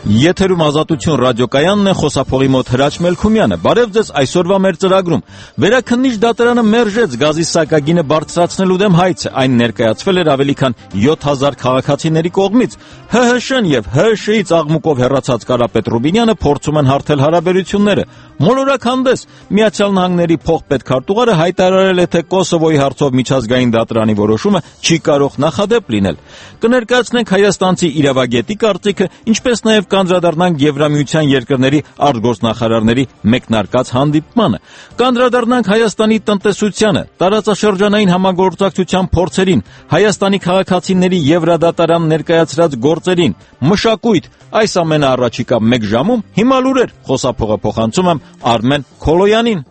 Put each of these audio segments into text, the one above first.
Եթերում Ազատություն ռադիոկայանն է, խոսափողի մոտ Հրաչ Մելքումյանը։ Բարև ձեզ, այսօրվա մեր ծրագրում Վերաքննիչ դատարանը մերժեց գազի սակագինը բարձրացնելու դեմ հայցը։ Այն ներկայացվել էր ավելի քան 7000 քաղաքացիների կողմից։ ՀՀՇ-ն եւ ՀՀՇ-ից աղմուկով հեռացած Կարապետ Ռուբինյանը փորձում են հարթել հարաբերությունները։ Մոլորակ հանդես Միացյալ Նահանգների փոխպետքարտուղարը հայտարարել է, թե Կոսովոյի հարցով միջազգային դատարանի որոշումը չի կարող նախադեպ լինել։ Կներկայացնենք հայաստանցի իրավագետի կարծիքը, ինչպես նաև կանդրադառնանք Եվրամիության երկրների արտգործնախարարների մեկնարկած հանդիպմանը։ Կանդրադառնանք Հայաստանի տնտեսությանը, տարածաշրջանային համագործակցության փորձերին, Հայաստանի քաղաքացիների Եվրադատարան ներկայացրած գործերին, մշակույթ, այս ամենը առաջիկա 1 ժամում, հիմա լուրեր, խոսափողը փոխանցում եմ Արմեն Քոլոյանին։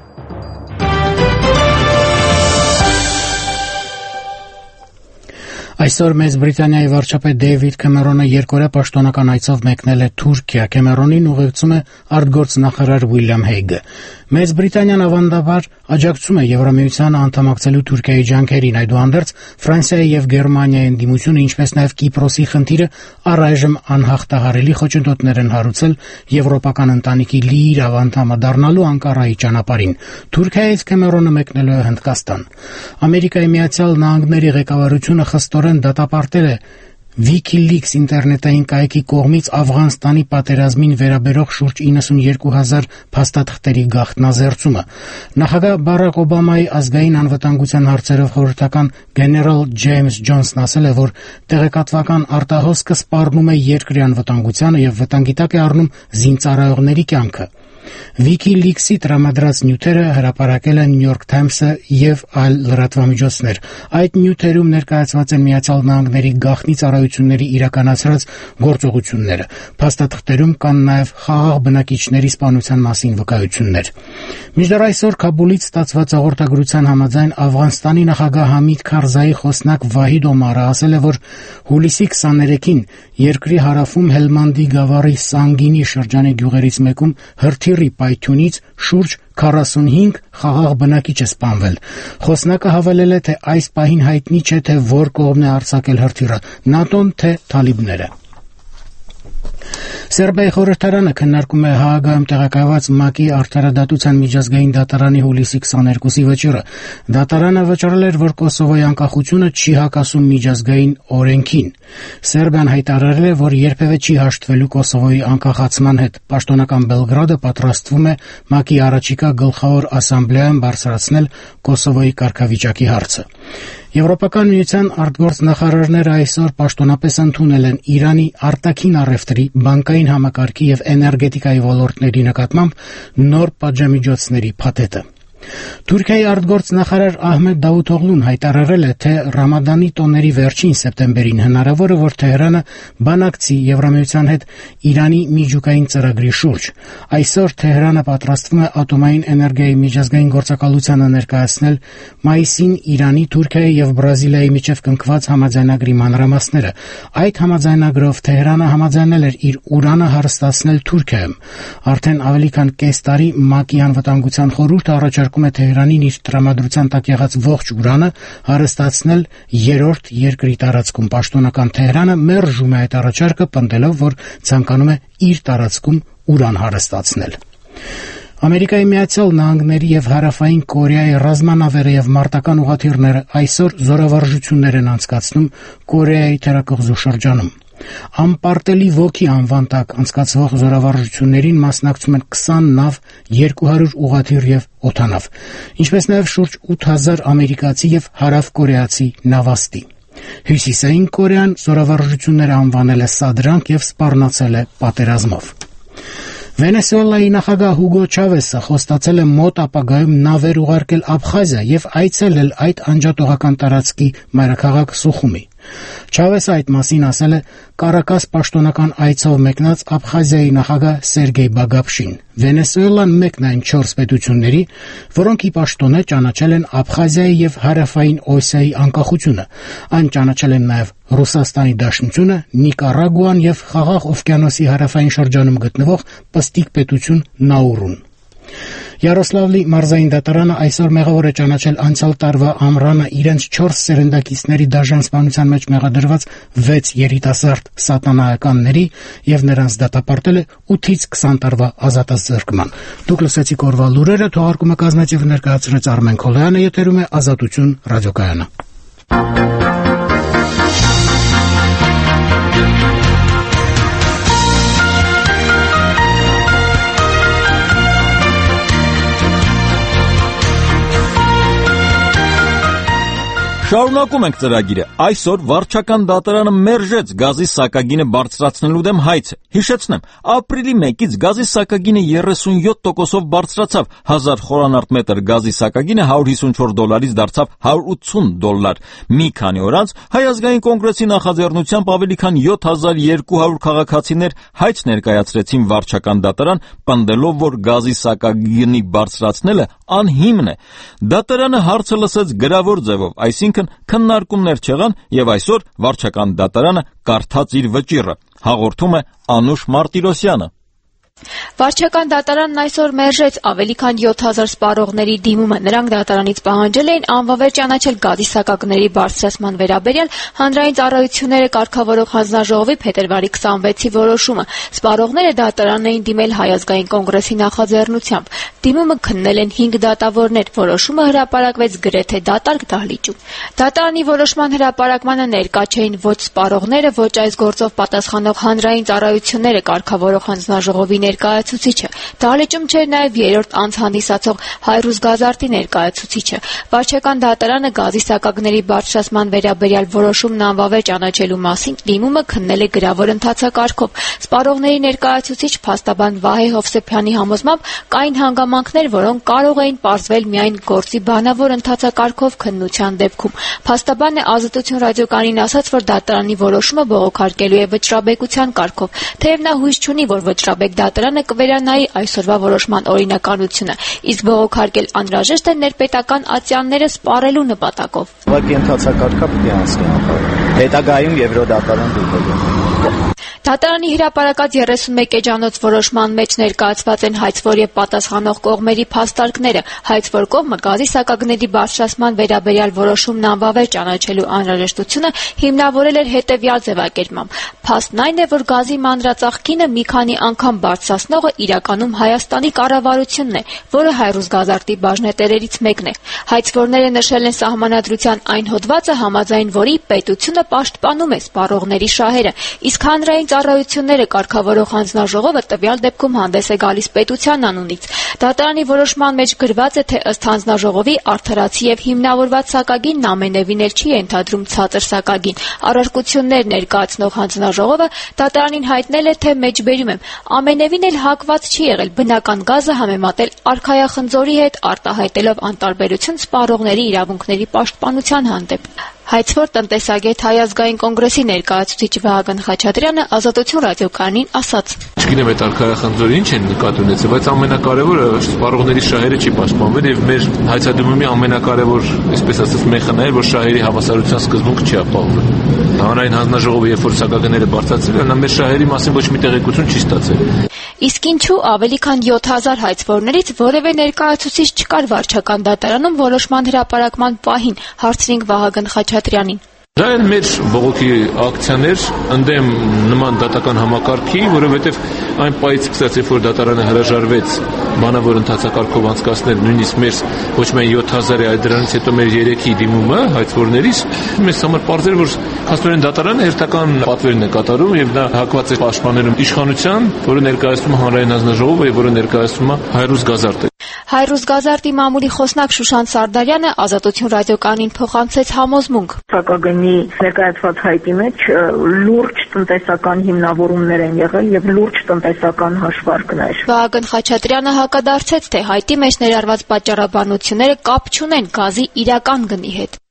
Այսօր Մեծ Բրիտանիայի վարչապետ Դեյվիդ Քեմերոնը երկօրյա պաշտոնական այցով մեկնել է Թուրքիա։ Քեմերոնին ուղեկցում է արտգործնախարար Ուիլյամ Հեյգը։ Մեծ Բրիտանիան ավանդաբար աջակցում է Եվրամիությանը անդամակցելու Թուրքիայի ջանքերին, այդուհանդերձ Ֆրանսիայի եւ Գերմանիայի ընդդիմությունը, ինչպես նաեւ Կիպրոսի խնդիրը առայժմ անհաղթահարելի խոչընդոտներ են հարուցել եվրոպական ընտանիքի լիիրավ անդամը դառնալու Անկարայի ճանապարհին։ Թուրքիայից Քեմերոնը մեկնել է Հնդկաստան։ Ամերիկայի Միացյալ Նահանգների ղեկավարությունը խստորեն դատապարտել է WikiLeaks ինտերնետային կայքի կողմից Աֆղանստանի պատերազմին վերաբերող շուրջ 92000 փաստաթղթերի գաղտնազերծումը։ Նախագահ Բարակ Օբամայի ազգային անվտանգության հարցերով խորհրդական գեներալ Ջեյմս Ջոնսն ասել է, որ տեղեկատվական արտահոսքը սպառնում է երկրի անվտանգությանը եւ վտանգի տակ է առնում զինծառայողների կյանքը։ WikiLeaks-ի տրամադրած նյութերը հրապարակել են New York Times-ը եւ այլ լրատվամիջոցներ։ Այդ նյութերում ներկայացված են Միացյալ Նահանգների գաղտնի ծառայությունների իրականացրած գործողությունները։ Փաստաթղթերում կան նաեւ խաղաղ բնակիչների սպանության մասին վկայություններ։ Մինչդեռ այսօր Քաբուլից ստացված հաղորդագրության համաձայն Աֆղանստանի նախագահ Համիդ Քարզայի խոսնակ Վահիդ Օմարը ասել է, որ հուլիսի 23-ին երկրի հարավում Հելմանդի գավառի Սանգինի շրջանի գյուղերից մեկում հրթիռի պայթյունից շուրջ 45 խաղաղ բնակիչ է սպանվել։ Խոսնակը հավելել է, թե այս պահին հայտնի չէ, թե որ կողմն է արձակել հրթիռը՝ ՆԱՏՕ-ն թե թալիբները։ Սերբիայի խորհրդարանը քննարկում է Հաագայում տեղակայված ՄԱԿ-ի արդարադատության միջազգային դատարանի հուլիսի 22-ի վճիռը։ Դատարանը վճռել էր, որ Կոսովոյի անկախությունը չի հակասում միջազգային օրենքին։ Սերբիան հայտարարել է, որ երբևէ չի հաշտվելու Կոսովոյի անկախացման հետ։ Պաշտոնական Բելգրադը պատրաստվում է ՄԱԿ-ի առաջիկա գլխավոր ասամբլեայում բարձրացնել Կոսովոյի կարգավիճակի հարցը։ Եվրոպական միության արտգործնախարարները այսօր պաշտոնապես ընդունել են Իրանի արտաքին առևտրի, բանկային համակարգի եւ էներգետիկայի ոլորտների նկատմամբ նոր պատժամիջոցների փաթեթը։ Թուրքիայի արտգործնախարար Ահմեդ Դավութօղլուն հայտարարել է, թե Ռամադանի տոների վերջին սեպտեմբերին հնարավոր է, որ Թեհրանը բանակցի Եվրամիության հետ Իրանի միջուկային ծրագրի շուրջ։ Այսօր Թեհրանը պատրաստվում է ատոմային էներգիայի միջազգային գործակալությանը ներկայացնել մայիսին Իրանի, Թուրքիայի եւ Բրազիլիայի միջև կնքված համաձայնագրի մանրամասները։ Այդ համաձայնագրով Թեհրանը համաձայնել էր իր ուրանը հարստացնել Թուրքիայում։ Արդեն ավելի քան կես տարի ՄԱԿ-ի անվտանգության խորհուրդը առաջարկում է Թեհրանին իր տրամադրության տակ եղած ողջ ուրանը հարստացնել երրորդ երկրի տարածքում։ Պաշտոնական Թեհրանը մերժում է այդ առաջարկը, պնդելով, որ ցանկանում է իր տարածքում ուրան հարստացնել։ Ամերիկայի Միացյալ Նահանգների եւ Հարավային Կորեայի ռազմանավերը եւ մարտական ուղղաթիռները այսօր զորավարժություններ են անցկացնում Կորեայի թերակղզու շրջանում։ Անպարտելի ոգի անվան տակ անցկացվող զորավարժություններին մասնակցում են 20 նավ, 200 ուղղաթիռ եւ օդանավ, ինչպես նաեւ շուրջ 8000 ամերիկացի եւ հարավկորեացի նավաստի։ Հյուսիսային Կորեան զորավարժությունները անվանել է սադրանք եւ սպառնացել է պատերազմով։ Վենեսուելայի նախագահ Հուգո Չավեսը խոստացել է մոտ ապագայում նավեր ուղարկել Աբխազիա եւ այցելել այդ անջատողական տարածքի մայրաքաղաք Սուխումի։ Չավեսը այդ մասին ասել է Կարակաս պաշտոնական այցով մեկնած Աբխազիայի նախագահ Սերգեյ Բագապշին։ Վենեսուելան մեկն այն 4 պետությունների, որոնք ի պաշտոնե ճանաչել են Աբխազիայի եւ Հարավային Օսիայի անկախությունը։ Այն ճանաչել են նաեւ Ռուսաստանի Դաշնությունը, Նիկարագուան եւ Խաղաղ օվկիանոսի հարավային շրջանում գտնվող պստիկ պետություն Նաուրուն։ Յարոսլավլի մարզային դատարանը այսօր մեղավոր է ճանաչել անցյալ տարվա ամռանը իրենց 4 սերնդակիցների դաժան սպանության մեջ մեղադրված 6 երիտասարդ սատանայականների եւ նրանց դատապարտել է 8-ից 20 տարվա ազատազրկման։ Դուք լսեցիք օրվա լուրերը, թողարկումը կազմեց եւ ներկայացրեց Արմեն Քոլոյանը, եթերում է Ազատություն ռադիոկայանը։ Շարունակում ենք ծրագիրը։ Այսօր վարչական դատարանը մերժեց գազի սակագինը բարձրացնելու դեմ հայցը։ Հիշեցնեմ, ապրիլի 1-ից գազի սակագինը 37%-ով բարձրացավ, 1000 խորանարդ մետր գազի սակագինը $154-ից դարձավ $180։ Մի քանի օր անց Հայ ազգային կոնգրեսի նախաձեռնությամբ ավելի քան 7200 քաղաքացիներ հայց ներկայացրեցին վարչական դատարան, պնդելով, որ գազի սակագինի բարձրացնելը անհիմն է։ Դատարանը հարցը լսեց գրավոր ձևով, այսինքն քննարկումներ չեղան եւ այսօր վարչական դատարանը կարդաց իր վճիռը, հաղորդում է Անուշ Մարտիրոսյանը։ Վարչական դատարանն այսօր մերժեց ավելի քան 7000 սպառողների դիմումը։ Նրանք դատարանից պահանջել էին անվավեր ճանաչել գազի սակագների բարձրացման վերաբերյալ հանրային ծառայությունները կարգավորող հանձնաժողովի փետրվարի 26-ի որոշումը։ Սպառողները դատարանն էին դիմել Հայ ազգային կոնգրեսի նախաձեռնությամբ։ Դիմումը քննել են 5 դատավորներ։ Որոշումը հրապարակվեց գրեթե դատարկ դահլիճում։ Դատարանի որոշման հրապարակմանը ներկա չէին ոչ սպառողները, ոչ այս գործով պատասխանող հանրային ծառայությունները կարգավորող հանձնաժողովի ներկայացուցիչը։ Դահլիճում չէր նաև երրորդ անձ հանդիսացող Հայրուզ Գազարտի ներկայացուցիչը։ Վարչական դատարանը գազի սակագների բարձրացման վերաբերյալ որոշումն անվավեր ճանաչելու մասին դիմումը քննել է գրավոր ընթացակարգով։ Սպառողների ներկայացուցիչ փաստաբան Վահե Հովսեփյանի համոզմամբ կային հանգամանքներ, որոնք կարող էին պարզվել միայն գործի բանավոր ընթացակարգով քննության դեպքում։ Փաստաբանը Ազատություն ռադիոկայանին ասաց, որ դատարանի որոշումը բողոքարկելու է վճռաբեկության կարգով, թեև նա հույս չունի, որ վճռաբեկ դատարանը կվերանայի այսօրվա որոշման օրինականությունը, իսկ բողոքարկել անհրաժեշտ է ներպետական ատյանները սպառելու նպատակով։ Ուղղակի ընթացակարգը պետք է անցնի, հետագայում Եվրոդատարան դուրս Դատարանի հրապարակած 31 էջանոց որոշման մեջ ներկայացված են հայցվոր եւ պատասխանող կողմերի փաստարկները։ Հայցվոր կողմը գազի սակագների բարձրացման վերաբերյալ որոշումն անվավեր ճանաչելու անհրաժեշտությունը հիմնավորել էր հետեւյալ ձևակերպմամբ. Փաստն այն է, որ գազի մանրածախքինը մի քանի անգամ բարձրացնողը իրականում Հայաստանի կառավարությունն է, որը Հայրուզ Գազարտի բաժնետերերից մեկն է։ Հայցվորները նշել են սահմանադրության այն հոդվածը, համաձայն որի պետությունը պաշտպանում է սպառողների շահերը, իսկ հանրային ծառայությունները կարգավորող հանձնաժողովը տվյալ դեպքում հանդես է գալիս պետության անունից։ Դատարանի որոշման մեջ գրված է, թե ըստ հանձնաժողովի արդարացի եւ հիմնավորված սակագինն ամենևին էլ չի ենթադրում ցածր սակագին։ Առարկություններ ներկայացնող հանձնաժողովը դատարանին հայտնել է, թե մեջբերում եմ, ամենևին էլ հակված չի եղել բնական գազը համեմատել արքայախնձորի հետ, արտահայտելով անտարբերություն սպառողների իրավունքների պաշտպանության հանդեպ։ Հայցվոր տնտեսագետ Հայ ազգային կոնգրեսի ներկայացուցիչ Վահագն Խաչատրյանը Ազատություն ռադիոկայանին ասաց. Չգիտեմ այդ արքայախնձորը ինչ են նկատի ունեցել, բայց ամենակարևորը սպառողների շահերը չի պաշտպանվել եւ մեր հայցադիմումի ամենակարևոր, այսպես ասած, մեխանիզմը, որ շահերի հավասարության սկզբունքը չի ապահովել։ Հանրային հանձնաժողովը երբ որ սակագները բարձրացրել են, նա մեր շահերի մասին ոչ մի տեղեկություն չի ստացել։ Իսկ ինչու ավելի քան 7000 հայցվորներից որևէ ներկայացուցիչ չկար վարչական դատարանում որոշման հրապարակման պահին, հարցրինք Վահագն Խաչատրյանին։ Դա են մեր բողոքի ակցիաներ ընդդեմ նման դատական համակարգի, որովհետև այն պահից սկսած, երբ որ դատարանը հրաժարվեց բանավոր ընթացակարգով անցկացնել նույնիսկ մեր ոչ միայն 7000-ի, այլ դրանից հետո մեր 3-ի դիմումը հայցվորներից, մեզ համար պարզ էր, որ փաստորեն դատարանը հերթական պատվերն է կատարում եւ նա հակված է պաշտպանելու իշխանության, որը ներկայացնում է հանրային հանձնաժողովը եւ որը ներկայացնում է Հայրուզ Գազարտը։ Հայրուզ Գազարտի մամուլի խոսնակ Շուշան Սարդարյանը Ազատություն ռադիոկայանին փոխանցեց համոզմունք. Սակագնի ներկայացված հայտի մեջ լուրջ տնտեսական հիմնավորումներ են եղել եւ լուրջ տնտեսական հաշվարկներ։ Վահագն Խաչատրյանը հակադարձեց, թե հայտի մեջ ներառված պատճառաբանությունները կապ չունեն գազի իրական գնի հետ։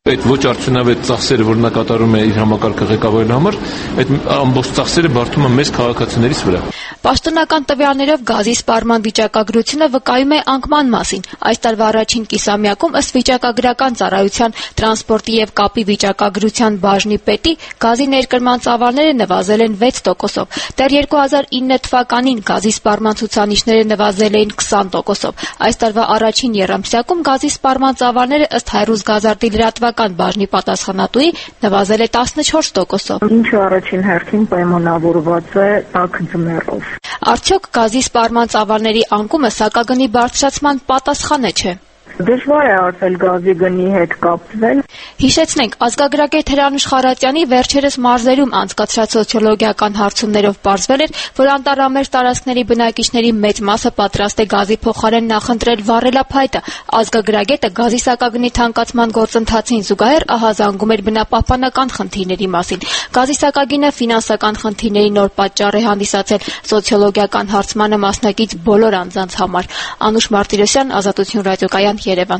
Այդ ոչ արդյունավետ ծախսերը, որ նա կատարում է իր համակարգը ղեկավարելու համար, այդ ամբողջ ծախսերը բարդում է մեզ քաղաքացիներից վրա։ Պաշտոնական տվյալներով գազի սպառման վիճակագրությունը վկայում է անկման մասին։ Այս տարվա առաջին կիսամյակում ըստ վիճակագրական ծառայության տրանսպորտի եւ կապի վիճակագրության բաժնի պետի գազի ներկրման ծավալները նվազել են 6%-ով։ Դեռ 2009 թվականին գազի սպառման ցուցանիշները նվազել էին 20%-ով։ Այս տարվա առաջին եռամսյակում գազի սպառման ծավալները ըստ Հայրուզ գազարտի լրատվական բաժնի պատասխանատուի նվազել է 14%-ով։ Ինչը առաջին հերթին պայմանավորված է տաք ձմեռով։ Արդյոք գազի սպառման ծավալների անկումը սակագնի բարձրացման պատասխանը չէ։ Դժվար է ասել գազի գնի հետ կապվել։ Հիշեցնենք, ազգագրագետ Հրանուշ Խարատյանի վերջերս մարզերում անցկացրած սոցիոլոգիական հարցումներով պարզվել էր, որ անտառամերձ տարածքների բնակիչների մեծ մասը պատրաստ է գազի փոխարեն նախընտրել վառելափայտը։ Ազգագրագետը գազի սակագնի թանկացման գործընթացին զուգահեռ ահազանգում էր բնապահպանական խնդիրների մասին։ Գազի սակագինը ֆինանսական խնդիրների նոր պատճառ է հանդիսացել սոցիոլոգիական հարցմանը մասնակից բոլոր անձանց համար։ Անուշ Մարտիրոսյան, Ազատություն ռադիոկայան, Երևան։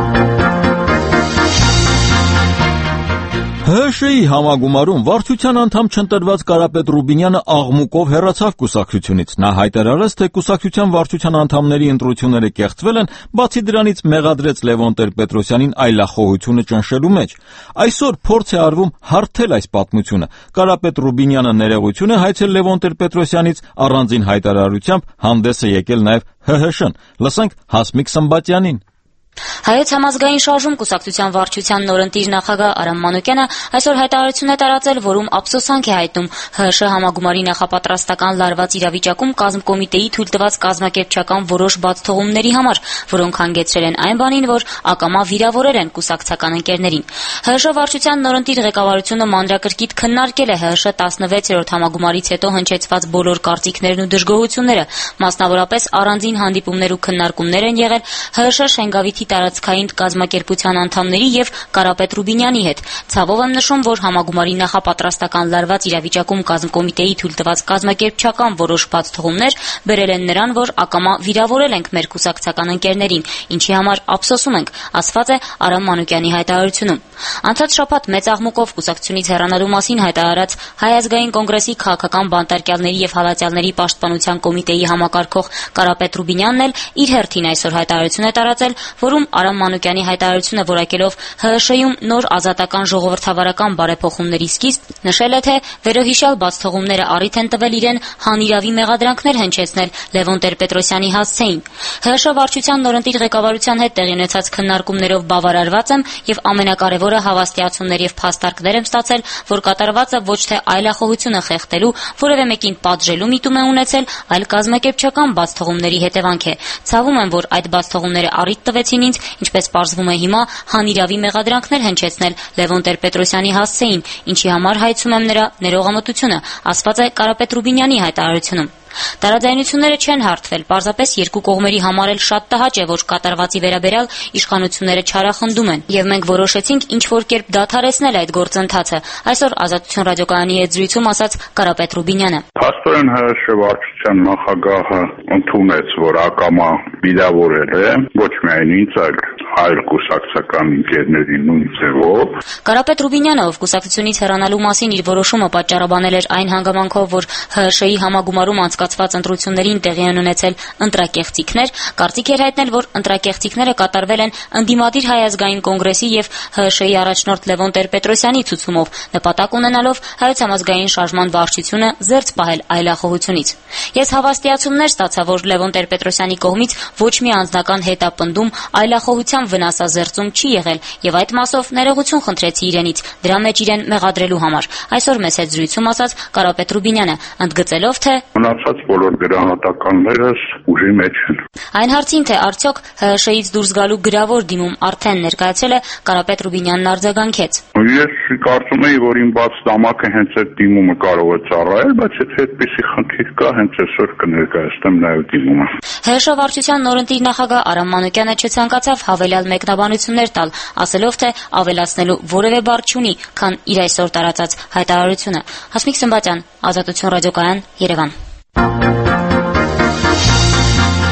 ՀՀՇ-ի համագումարում վարչության անդամ չընտրված Կարապետ Ռուբինյանը աղմուկով հեռացավ կուսակցությունից։ Նա հայտարարեց, թե կուսակցության վարչության անդամների ընտրությունները կեղծվել են, բացի դրանից մեղադրեց Լևոն Տեր-Պետրոսյանին այլախոհությունը ճնշելու մեջ։ Այսօր փորձ է արվում հարթել այս պատմությունը։ Կարապետ Ռուբինյանը ներողություն է հայցել Լևոն Տեր-Պետրոսյանից, առանձին հայտարարությամբ հանդես է եկել նաև ՀՀՇ-ն։ Լսենք Հասմիկ Սմբատյանին։ Հայոց համազգային շարժում կուսակցության վարչության նորընտիր նախագահ Արամ Մանուկյանը այսօր հայտարարություն է տարածել, որում ափսոսանք է հայտնում ՀՀՇ համագումարի նախապատրաստական լարված իրավիճակում կազմկոմիտեի թույլ տված կազմակերպչական որոշ բացթողումների համար, որոնք հանգեցրել են այն բանին, որ ակամա վիրավորել են կուսակցական ընկերներին։ ՀՀՇ վարչության նորընտիր ղեկավարությունը մանրակրկիտ քննարկել է ՀՀՇ 16-րդ համագումարից հետո հնչեցված բոլոր կարծիքներն ու դժգոհությունները, մասնավորապես առանձին հանդիպումներ ու քննարկումներ են եղել ՀՀՇ Շենգավիթի տարածքային կազմակերպության անդամների եւ Կարապետ Ռուբինյանի հետ։ Ցավով եմ նշում, որ համագումարի նախապատրաստական լարված իրավիճակում կազմկոմիտեի թույլ տված կազմակերպչական որոշ բացթողումներ բերել են նրան, որ ակամա վիրավորել ենք մեր կուսակցական ընկերներին, ինչի համար ափսոսում ենք, ասված է Արամ Մանուկյանի հայտարարությունում։ Անցած շաբաթ մեծ աղմուկով կուսակցությունից հեռանալու մասին հայտարարած Հայ ազգային կոնգրեսի քաղաքական բանտարկյալների եւ հալածյալների պաշտպանության կոմիտեի համակարգող Կարապետ Ռուբինյանն էլ իր հերթին այսօր հայտարարություն է տարածել, որում Արամ Մանուկյանի հայտարարությունը որակելով ՀՀՇ-ում նոր ազատական ժողովրդավարական բարեփոխումների սկիզբ, նշել է, թե վերոհիշյալ բացթողումները առիթ են տվել իրեն հանիրավի մեղադրանքներ հնչեցնել Լևոն Տեր-Պետրոսյանի հասցեին։ ՀՀՇ վարչության նորընտիր ղեկավարության հետ տեղի ունեցած քննարկումներով բավարարված եմ եւ ամենակարևորը հավաստիացումներ եւ փաստարկներ եմ ստացել, որ կատարվածը ոչ թե այլախոհությունը խեղդելու, որևէ մեկին պատժելու միտում է ունեցել, այլ կազմակերպչական բացթողումների հետևանք է։ Ցավում եմ, որ այդ բացթողումները առիթ տվեցին ինձ, ինչպես պարզվում է հիմա, հանիրավի մեղադրանքներ հնչեցնել Լևոն Տեր-Պետրոսյանի հասցեին, ինչի համար հայցում եմ նրա ներողամտությունը, ասված է Կարապետ Ռուբինյանի հայտարարությունում։ Տարաձայնությունները չեն հարթվել, պարզապես երկու կողմերի համար էլ շատ տհաճ է, որ կատարվածի վերաբերյալ իշխանությունները չարախնդում են, եւ մենք որոշեցինք ինչ-որ կերպ դադարեցնել այդ գործընթացը, այսօր Ազատություն ռադիոկայանի հետ զրույցում ասաց Կարապետ Ռուբինյանը։ Փաստորեն ՀՀՇ վարչության նախագահը ընդունեց, որ ակամա վիրավորել է ոչ միայն ինձ, այլ այլ կուսակցական ընկերների նույն ձևով։ Կարապետ Ռուբինյանը, ով կուսակցությունից հեռանալու մասին իր որոշումը պատճառաբանել էր այն հանգամանքով, որ ՀՀՇ-ի համագումարում անցկացված ընտրություններին տեղի են ունեցել ընտրակեղծիքներ, կարծիք էր հայտնել, որ ընտրակեղծիքները կատարվել են ընդդիմադիր Հայ ազգային կոնգրեսի եւ ՀՀՇ-ի առաջնորդ Լևոն Տեր-Պետրոսյանի ցուցումով, նպատակ ունենալով Հայոց համազգային շարժման վարչությունը զերծ պահել այլախոհությունից։ Ես հավաստիացումներ ստացա, որ Լևոն Տեր-Պետրոսյանի կողմից ոչ մի անձնական հետապնդում այլախոհության վնասազերծում չի եղել եւ այդ մասով ներողություն խնդրեցի իրենից, դրա մեջ իրեն մեղադրելու համար։ Այսօր մեզ հետ զրույցում ասաց Կարապետ Ռուբինյանը, ընդգծելով, թե մնացած բոլոր գրանատականներս ուժի մեջ են։ Այն հարցին, թե արդյոք ՀՀՇ-ից դուրս գալու գրավոր դիմում արդեն ներկայացել է, Կարապետ Ռուբինյանն արձագանքեց։ Ես կարծում եի, որ իմ բաց դամակը հենց այդ դիմումը կարող է ծառայել, բայց եթե այդպիսի խնդիր կա, հենց այսօր կներկայացնեմ նաև դիմումը։ ՀՀՇ վարչության նորընտիր նախագահ Արամ Մանուկյանը չցանկացավ հավելյալ մեկնաբանություններ տալ, ասելով, թե ավելացնելու որևէ բառ չունի, քան իր այսօր տարածած հայտարարությունը։ Հասմիկ Սմբատյան, Ազատություն ռադիոկայան, Երևան։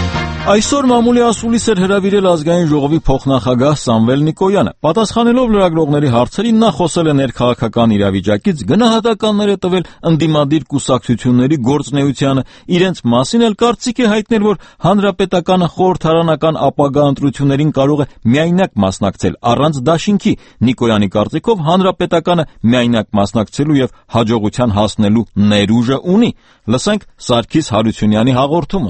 Այսօր մամուլի ասուլիս էր հրավիրել ազգային ժողովի փոխնախագահ Սամվել Նիկոյանը։ Պատասխանելով լրագրողների հարցերին նա խոսել է ներքաղաքական իրավիճակից, գնահատականներ է տվել ընդդիմադիր կուսակցությունների գործունեությանը, իրենց մասին էլ կարծիք է հայտնել, որ հանրապետականը խորհրդարանական ապագա ընտրություններին կարող է միայնակ մասնակցել առանց դաշինքի։ Նիկոյանի կարծիքով հանրապետականը միայնակ մասնակցելու եւ հաջողության հասնելու ներուժը ունի։ Լսենք Սարգիս Հարությունյանի հաղորդումը։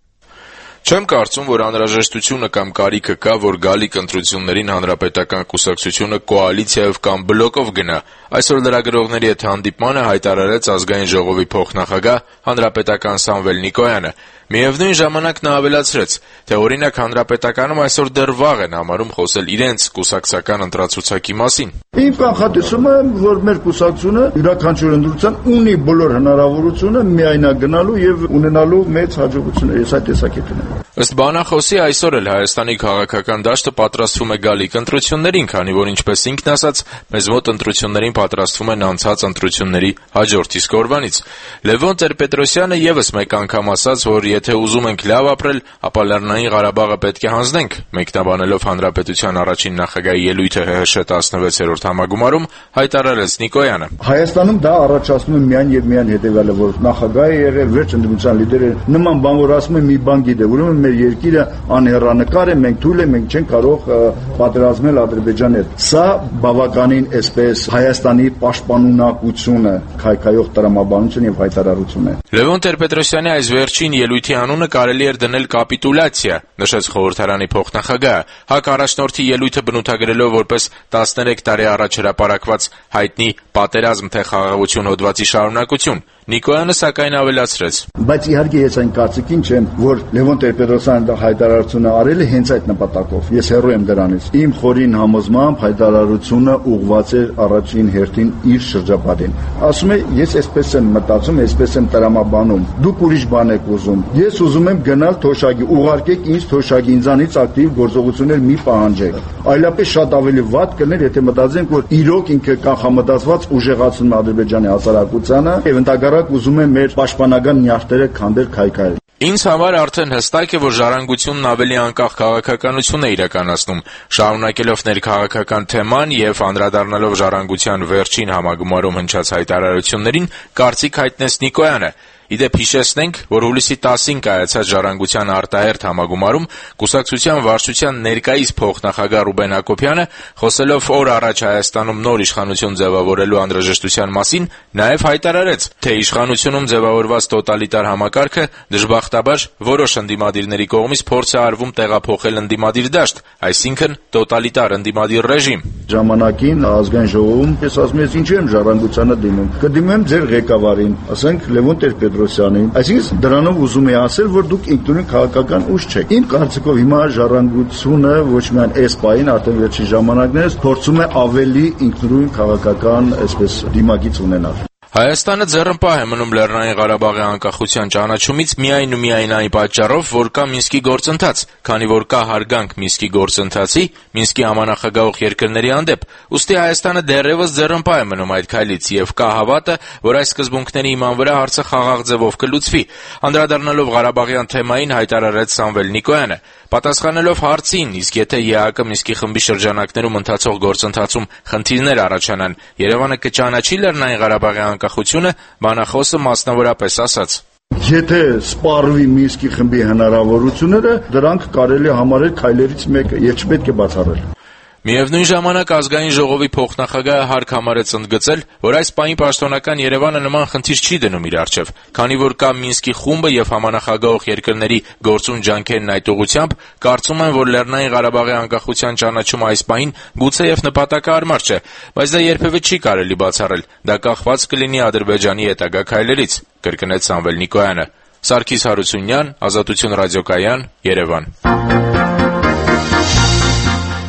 Չեմ կարծում, որ անհրաժեշտությունը կամ կարիքը կա, որ գալիք ընտրություններին հանրապետական կուսակցությունը կոալիցիայով կամ բլոկով գնա։ Այսօր լրագրողների հետ հանդիպմանը հայտարարեց ազգային ժողովի փոխնախագահ հանրապետական Սամվել Նիկոյանը։ Միևնույն ժամանակ նա ավելացրեց, թե օրինակ հանրապետականում այսօր դեռ վաղ են համարում խոսել իրենց կուսակցական ընտրացուցակի մասին։ Իմ կանխատեսումը է, որ մեր կուսակցությունը յուրաքանչյուր ընտրության ունի բոլոր հնարավորությունը միայնակ գնալու եւ ունենալու մեծ հաջողություններ։ Ես այդ տեսակետին եմ։ Ըստ բանախոսի այսօր էլ Հայաստանի քաղաքական դաշտը պատրաստվում է գալիք ընտրություններին, քանի որ ինչպես ինքն ասաց, մեզ մոտ ընտրություններին պատրաստվում են անցած ընտրությունների հաջորդ իսկ օրվանից։ Լևոն Տեր-Պետրոսյանը եւս մեկ անգամ ասաց, որ եթե ուզում ենք լավ ապրել, ապա Լեռնային Ղարաբաղը պետք է հանձնենք։ Մեկնաբանելով հանրապետության առաջին նախագահի ելույթը ՀՀՇ 16-րդ համագումարում, հայտարարեց Նիկոյանը. Հայաստանում դա առաջացնում է միայն եւ միայն հետեւյալը, որ նախագահը եղել վերջ ընդդիմության լիդերը նման բան որ ասում է մի բան գիտե, ուրեմն մեր երկիրը անհեռանկար է, մենք թույլ ենք, մենք չենք կարող պատերազմել Ադրբեջանի հետ։ Սա բավականին այսպես Հայաստանի պաշտպանունակությունը, քայքայող տրամաբանություն եւ հայտարարություն է։ Լևոն Տեր-Պետրոսյանի այս վերջին ելույթի անունը կարելի էր դնել կապիտուլյացիա, նշեց խորհրդարանի փոխնախագահը, ՀԱԿ առաջնորդի ելույթը բնութագրելով որպես 13 տարի առաջ հրապարակված հայտնի պատերազմ թե խաղաղություն հոդվածի շարունակություն։ Նիկոյանը սակայն ավելացրեց. Բայց իհարկե ես այն կարծիքին չեմ, որ Լևոն Տեր-Պետրոսյանը հայտարարությունը արել է հենց այդ նպատակով։ Ես հեռու եմ դրանից։ Իմ խորին համոզմամբ հայտարարությունը ուղղված էր առաջին հերթին իր շրջապատին։ Ասում է, ես այսպես եմ մտածում, այսպես եմ տրամաբանում։ Դուք ուրիշ բան եք ուզում։ Ես ուզում եմ գնալ թոշակի, ուղարկեք ինձ թոշակի, ինձանից ակտիվ գործողություններ մի պահանջեք։ Այլապես շատ ավելի վատ կներ, եթե մտածենք, որ իրոք ինքը կանխամտածված ուժեղացնում է Ադրբեջանի հասարակությանը եւ ընդհանրապես ուզում է մեր պաշտպանական նյարդերը քանդել քայքայել։ Ինձ համար արդեն հստակ է, որ ժառանգությունն ավելի անկախ քաղաքականություն է իրականացնում, շարունակելով ներքաղաքական թեման եւ անդրադառնալով ժառանգության վերջին համագումարում հնչած հայտարարություններին, կարծիք հայտնեց Նիկոյանը։ Իդեպ հիշեցնենք, որ հուլիսի 10-ին կայացած ժառանգության արտահերթ համագումարում կուսակցության վարչության ներկայիս փոխնախագահ Ռուբեն Հակոբյանը, խոսելով օր առաջ Հայաստանում նոր իշխանություն ձևավորելու անհրաժեշտության մասին, նաև հայտարարեց, թե իշխանությունում ձևավորված տոտալիտար համակարգը դժբախտաբար որոշ ընդդիմադիրների կողմից փորձ է արվում տեղափոխել ընդդիմադիր դաշտ, այսինքն տոտալիտար ընդդիմադիր ռեժիմ։ Ժամանակին ազգային ժողովում ես ասում եմ, ինչու եմ ժառանգությանը դիմում։ Կդիմեմ ձեր ղեկավարին, ասենք Լևոն Տեր-Պետրոսյանին։ Այսինքն դրանով ուզում է ասել, որ դուք ինքնուրույն քաղաքական ուժ չեք։ Իմ կարծիքով հիմա ժառանգությունը ոչ միայն այս պահին, արդեն վերջին ժամանակներս փորձում է ավելի ինքնուրույն քաղաքական, այսպես դիմագիծ ունենալ։ Հայաստանը ձեռնպահ է մնում Լեռնային Ղարաբաղի անկախության ճանաչումից միայն ու միայն այն պատճառով, որ կա Մինսկի գործընթաց, քանի որ կա հարգանք Մինսկի գործընթացի, Մինսկի համանախագահող երկրների հանդեպ, ուստի Հայաստանը դեռևս ձեռնպահ է մնում այդ քայլից եւ կա հավատը, որ այս սկզբունքների իման վրա հարցը խաղաղ ձևով կլուծվի։ Անդրադառնալով Ղարաբաղյան թեմային հայտարարեց Սամվել Նիկոյանը, պատասխանելով հարցին, իսկ եթե ԵԱԿ Մինսկի խմբի շրջանակներում ընթացող գործընթացում խնդիրներ առաջանան, Երևանը կճանաչի Լեռնային Ղարաբաղի անկախությունը, բանախոսը մասնավորապես ասաց. Եթե սպառվի Մինսկի խմբի հնարավորությունները, դրանք կարելի է համարել քայլերից մեկը եւ չպետք է բացառել։ Միևնույն ժամանակ ազգային ժողովի փոխնախագահը հարկ համարեց ընդգծել, որ այս պահին պաշտոնական Երևանը նման խնդիր չի դնում իր առջև, քանի որ կա Մինսկի խումբը եւ համանախագահող երկրների գործուն ջանքերն այդ ուղղությամբ, կարծում են, որ Լեռնային Ղարաբաղի անկախության ճանաչումը այս պահին գուցեև նպատակահարմար չէ, բայց դա երբևէ չի կարելի բացառել, դա կախված կլինի Ադրբեջանի հետագա քայլերից, կրկնեց Սամվել Նիկոյանը։ Սարգիս Հարությունյան, Ազատություն ռադիոկայան, Երևան։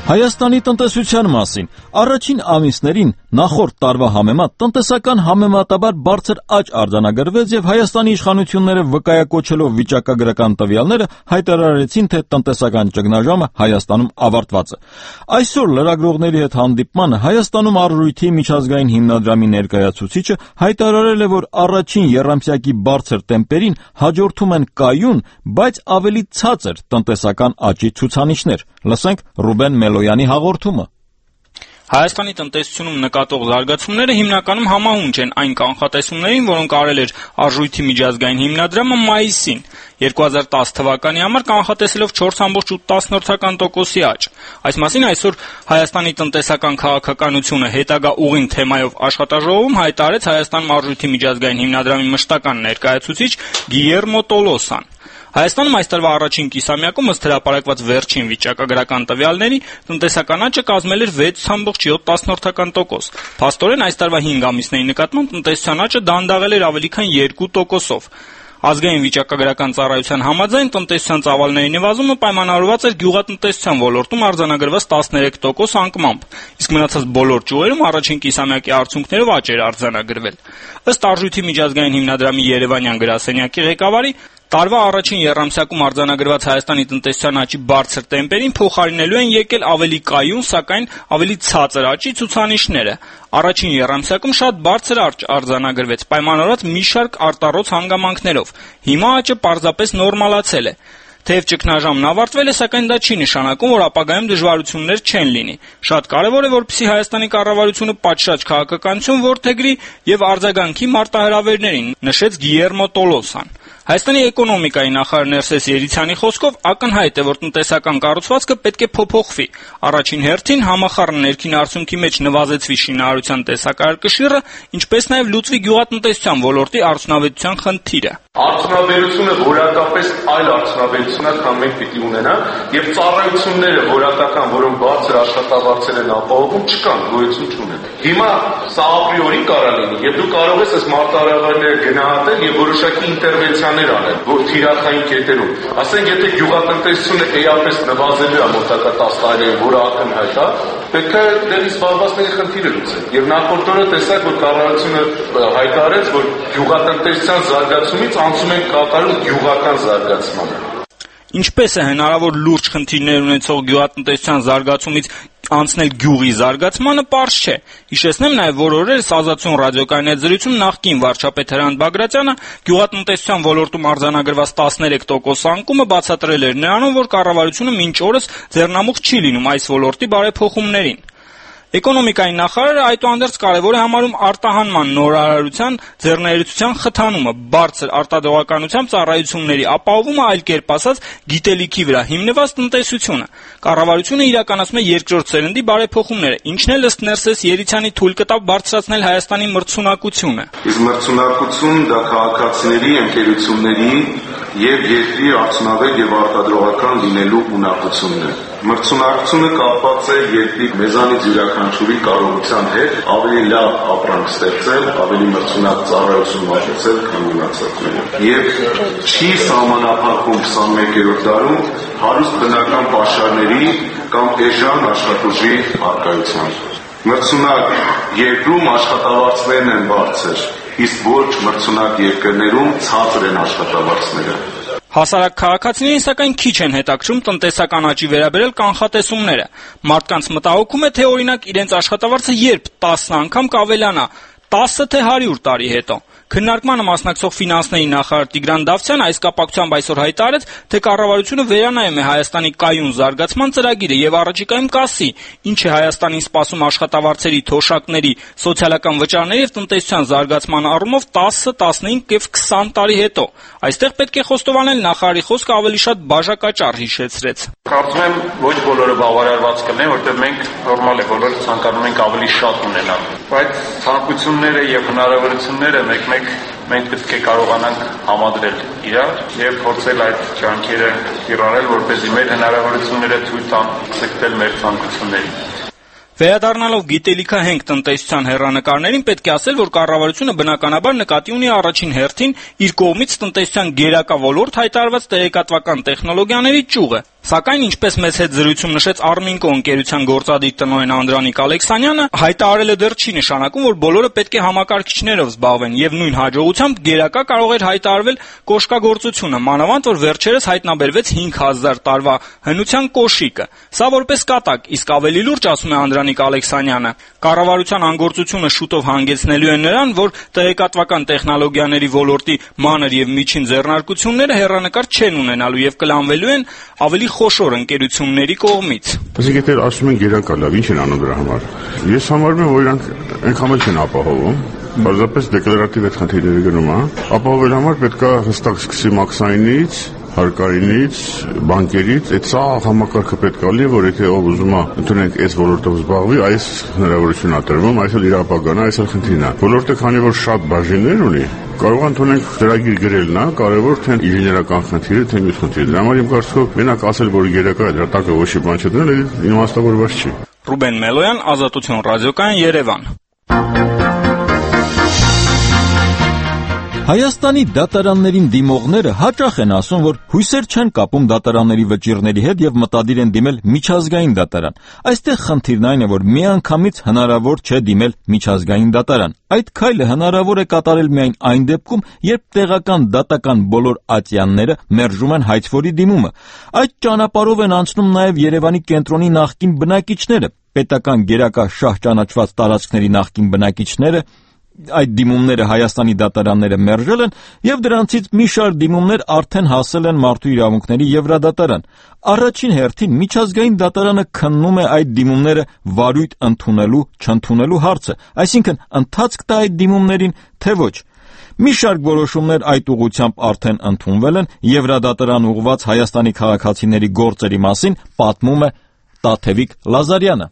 Հայաստանի տնտեսության մասին առաջին ամիսներին նախորդ տարվա համեմատ տնտեսական համեմատաբար բարձր աճ արձանագրվեց եւ Հայաստանի իշխանությունները վկայակոչելով վիճակագրական տվյալները հայտարարեցին, թե տնտեսական ճգնաժամը Հայաստանում ավարտված է։ Այսօր լրագրողների հետ հանդիպման Հայաստանում առույթի միջազգային հիմնադրամի ներկայացուցիչը հայտարարել է, որ առաջին եռամսյակի բարձր տեմպերին հաջորդում են կայուն, բայց ավելի ցածր տնտեսական աճի ցուցանիշներ։ Լսենք Ռուբեն Մելոյանի հաղորդումը։ Հայաստանի տնտեսությունում նկատող զարգացումները հիմնականում համահունչ են այն կանխատեսումներին, որոնք արել էր Արժույթի միջազգային հիմնադրամը մայիսին 2010 թվականի համար, կանխատեսելով 4.8% աճ։ Այս մասին այսօր Հայաստանի տնտեսական քաղաքականությունը հետագա ուղին թեմայով աշխատաժողովում հայտարարեց Հայաստանում Արժույթի միջազգային հիմնադրամի մշտական ներկայացուցիչ Գիլերմո Տոլոսան։ Հայաստանում այս տարվա առաջին կիսամյակում ըստ հրապարակված վերջին վիճակագրական տվյալների տնտեսական աճը կազմել էր 6.7%։ Փաստորեն այս տարվա 5 ամիսների նկատմամբ տնտեսության աճը դանդաղել էր ավելի քան 2%-ով։ Ազգային վիճակագրական ծառայության համաձայն տնտեսության ծավալների նվազումը պայմանավորված էր գյուղատնտեսության ոլորտում արձանագրված 13% անկմամբ, իսկ մնացած բոլոր ճյուղերում առաջին կիսամյակի արդյունքներով աճ էր արձանագրվել։ Ըստ Արժույթի միջազգային հիմնադրամի Երևանյան գրասենյակի ղեկավարի, տարվա առաջին եռամսյակում արձանագրված Հայաստանի տնտեսության աճի բարձր տեմպերին փոխարինելու են եկել ավելի կայուն, սակայն ավելի ցածր աճի ցուցանիշները։ Առաջին եռամսյակում շատ բարձր աճ արձանագրվեց, պայմանավորված մի շարք արտառոց հանգամանքներով։ Հիմա աճը պարզապես նորմալացել է։ Թեև ճգնաժամն ավարտվել է, սակայն դա չի նշանակում, որ ապագայում դժվարություններ չեն լինի։ Շատ կարևոր է, որպեսզի Հայաստանի կառավարությունը պատշաճ քաղաքականություն որդեգրի եւ արձագանքի մարտահրավերներին, նշեց Գիլերմո Տոլոսան։ Հայաստանի էկոնոմիկայի նախարար Ներսես Երիցյանի խոսքով ակնհայտ է, որ տնտեսական կառուցվածքը պետք է փոփոխվի։ Առաջին հերթին համախառն ներքին արդյունքի մեջ նվազեցվի շինարարության տեսակարգկշիռը, ինչպես նաև լուծվի գյուղատնտեսության ոլորտի արդյունավետության խնդիրը։ Արդյունաբերությունը որակապես այլ արդյունաբերություն է, քան մենք պիտի ունենանք, եւ ծառայությունները որակական, որոնք բարձր աշխատավարձեր են ապահովում, չկան, գոյություն չունեն։ Հիմա սա ապրիորի կարա լինի, եւ դու կարող ես այս մարտահրավերները գնահատել եւ որոշակի ինտերվենցիաներ անել, որ թիրախային կետերում, ասենք, եթե գյուղատնտեսությունը էապես նվազելու է մոտակա 10 տարիներին, որը ակնհայտ է, պետք է դերից զբաղվածների խնդիրը լուծել։ Եվ նախորդ օրը տեսակ, որ կառավարությունը հայտարարեց, որ գյուղատնտեսության զարգացումից անցում են կատարում գյուղական զարգացմանը։ Ինչպես է հնարավոր լուրջ խնդիրներ ունեցող գյուղատնտեսության զարգացումից անցնել գյուղի զարգացմանը, պարզ չէ։ Հիշեցնեմ նաև, որ օրերս Ազատություն ռադիոկայանի հետ զրույցում նախկին վարչապետ Հրանտ Բագրատյանը գյուղատնտեսության ոլորտում արձանագրված 13% անկումը բացատրել էր նրանով, որ կառավարությունը մինչ օրս ձեռնամուխ չի լինում այս ոլորտի բարեփոխումներին։ Էկոնոմիկայի նախարարը այդուհանդերձ կարևոր է համարում արտահանման նորարարության ձեռներեցության խթանումը, բարձր արտադրողականությամբ ծառայությունների ապահովումը, այլ կերպ ասած, գիտելիքի վրա հիմնված տնտեսությունը։ Կառավարությունը իրականացնում է երկրորդ սերնդի բարեփոխումները, ինչն էլ ըստ Ներսես Երիցյանի թույլ կտա բարձրացնել Հայաստանի մրցունակությունը։ Իսկ մրցունակություն դա քաղաքացիների, ընկերությունների եւ երկրի արդյունավետ եւ արտադրողական լինելու ունակությունն է։ Մրցունակությունը կապված է երկրի մեզանից յուրաքանչյուրի կարողության հետ ավելի լավ ապրանք ստեղծել, ավելի մրցունակ ծառայություն մատուցել, քան մնացածները։ Եվ չի սահմանափակվում 21-րդ դարում հարուստ բնական պաշարների կամ էժան աշխատուժի առկայությամբ։ Մրցունակ երկրում աշխատավարձներն են բարձր, իսկ ոչ մրցունակ երկրներում ցածր են աշխատավարձները։ Հասարակ քաղաքացիներին սակայն քիչ են հետաքրում տնտեսական աճի վերաբերյալ կանխատեսումները։ Մարդկանց մտահոգում է, թե օրինակ իրենց աշխատավարձը երբ 10 անգամ կավելանա, 10 թե 100 տարի հետո։ Քննարկմանը մասնակցող ֆինանսների նախարար Տիգրան Դավթյանը այս կապակցությամբ այսօր հայտարարեց, թե կառավարությունը վերանայում է Հայաստանի կայուն զարգացման ծրագիրը եւ առաջիկայում կասի, ինչ է Հայաստանին սպասում աշխատավարձերի, թոշակների, սոցիալական վճարների եւ տնտեսության զարգացման առումով 10, 15 եւ 20 տարի հետո։ Այստեղ պետք է խոստովանել, նախարարի խոսքը ավելի շատ բաժակաճառ հիշեցրեց։ Կարծում եմ, ոչ բոլորը բավարարված կլինեն, որտեղ մենք նորմալ է, բոլորը ցանկանում ենք ավելի շատ ունենալ, բայց ցանկությունները եւ հնարավորությունները մեկ-մեկ մենք պետք է կարողանանք համադրել իրար եւ փորձել այդ ջանքերը կիրառել, որպեսզի մեր հնարավորությունները ցույց տան ցկտել մեր ցանկություններին։ Վերադառնալով գիտելիքահենք տնտեսության հեռանկարներին պետք է ասել, որ կառավարությունը բնականաբար նկատի ունի առաջին հերթին իր կողմից տնտեսության գերակա ոլորտ հայտարարված տեղեկատվական տեխնոլոգիաների ճյուղը։ Սակայն, ինչպես մեծ հետ զրույցում նշեց Arminco ընկերության գործադիր տնօրեն Անդրանիկ Ալեքսանյանը, հայտարարելը դեռ չի նշանակում, որ բոլորը պետք է համակարգիչներով զբաղվեն, եւ նույն հաջողությամբ գերակա կարող էր հայտարարվել կոշկագործությունը, մանավանդ որ վերջերս հայտնաբերվեց 5000 տարվա հնության կոշիկը։ Սա որպես կատակ, իսկ ավելի լուրջ, ասում է Անդրանիկ Ալեքսանյանը, կառավարության անգործությունը շուտով հանգեցնելու է նրան, որ տեղեկատվական տեխնոլոգիաների ոլորտի մանր եւ միջին ձեռնարկությունները հեռանկար չեն ունենալու եւ կլանվելու են ավելի խոշոր ընկերությունների կողմից։ Այսինքն դեռ ասում են գերակա լավ, ինչ են անում դրա համար։ Ես համարում եմ, որ իրանք այնքան էլ չեն ապահովում, բարձրապես դեկլարատիվ այդ խնդիրները գնում է։ Ապահովել համար պետք է հստակ սկսի մաքսայինից, հարկայինից, բանկերից, այդ սա համակարգը պետք է լինի, որ եթե ով ուզում է ընդունենք այս ոլորտով զբաղվի, այս հնարավորությունն է տրվում, այսօր իր ապագան է, այսօր խնդիրն է։ Ոլորտը քանի որ շատ բաժիններ ունի, կարող ընդունենք ծրագիր գրելն է, կարևոր թե ինժեներական խնդիրը, թե մյուս խնդիրը։ Դրա համար իմ կարծիքով մենակ ասել, որ գերակա դրա տակը ոչ մի բան չդնել, իմաստավորված չի։ Ռուբեն Մելոյան, Ազատություն ռադիոկայան, Երևան։ Հայաստանի դատարաններին դիմողները հաճախ են ասում, որ հույսեր չեն կապում դատարանների վճիռների հետ եւ մտադիր են դիմել միջազգային դատարան։ Այստեղ խնդիրն այն է, որ միանգամից հնարավոր չէ դիմել միջազգային դատարան։ Այդ քայլը հնարավոր է կատարել միայն այն դեպքում, երբ տեղական դատական բոլոր ատյանները մերժում են հայցվորի դիմումը։ Այդ ճանապարհով են անցնում նաեւ Երևանի կենտրոնի նախկին բնակիչները, պետական գերակա շահ ճանաչված տարածքների նախկին բնակիչները։ Այդ դիմումները Հայաստանի դատարանները մերժել են եւ դրանցից մի շարք դիմումներ արդեն հասել են Մարդու իրավունքների Եվրադատարան։ Առաջին հերթին միջազգային դատարանը քննում է այդ դիմումները վարույթ ընդունելու, չընդունելու հարցը, այսինքն ընթացք տա այդ դիմումներին, թե ոչ։ Մի շարք որոշումներ այդ ուղղությամբ արդեն ընդունվել են Եվրադատարան ուղղված Հայաստանի քաղաքացիների գործերի մասին պատմում է Տաթևիկ Լազարյանը։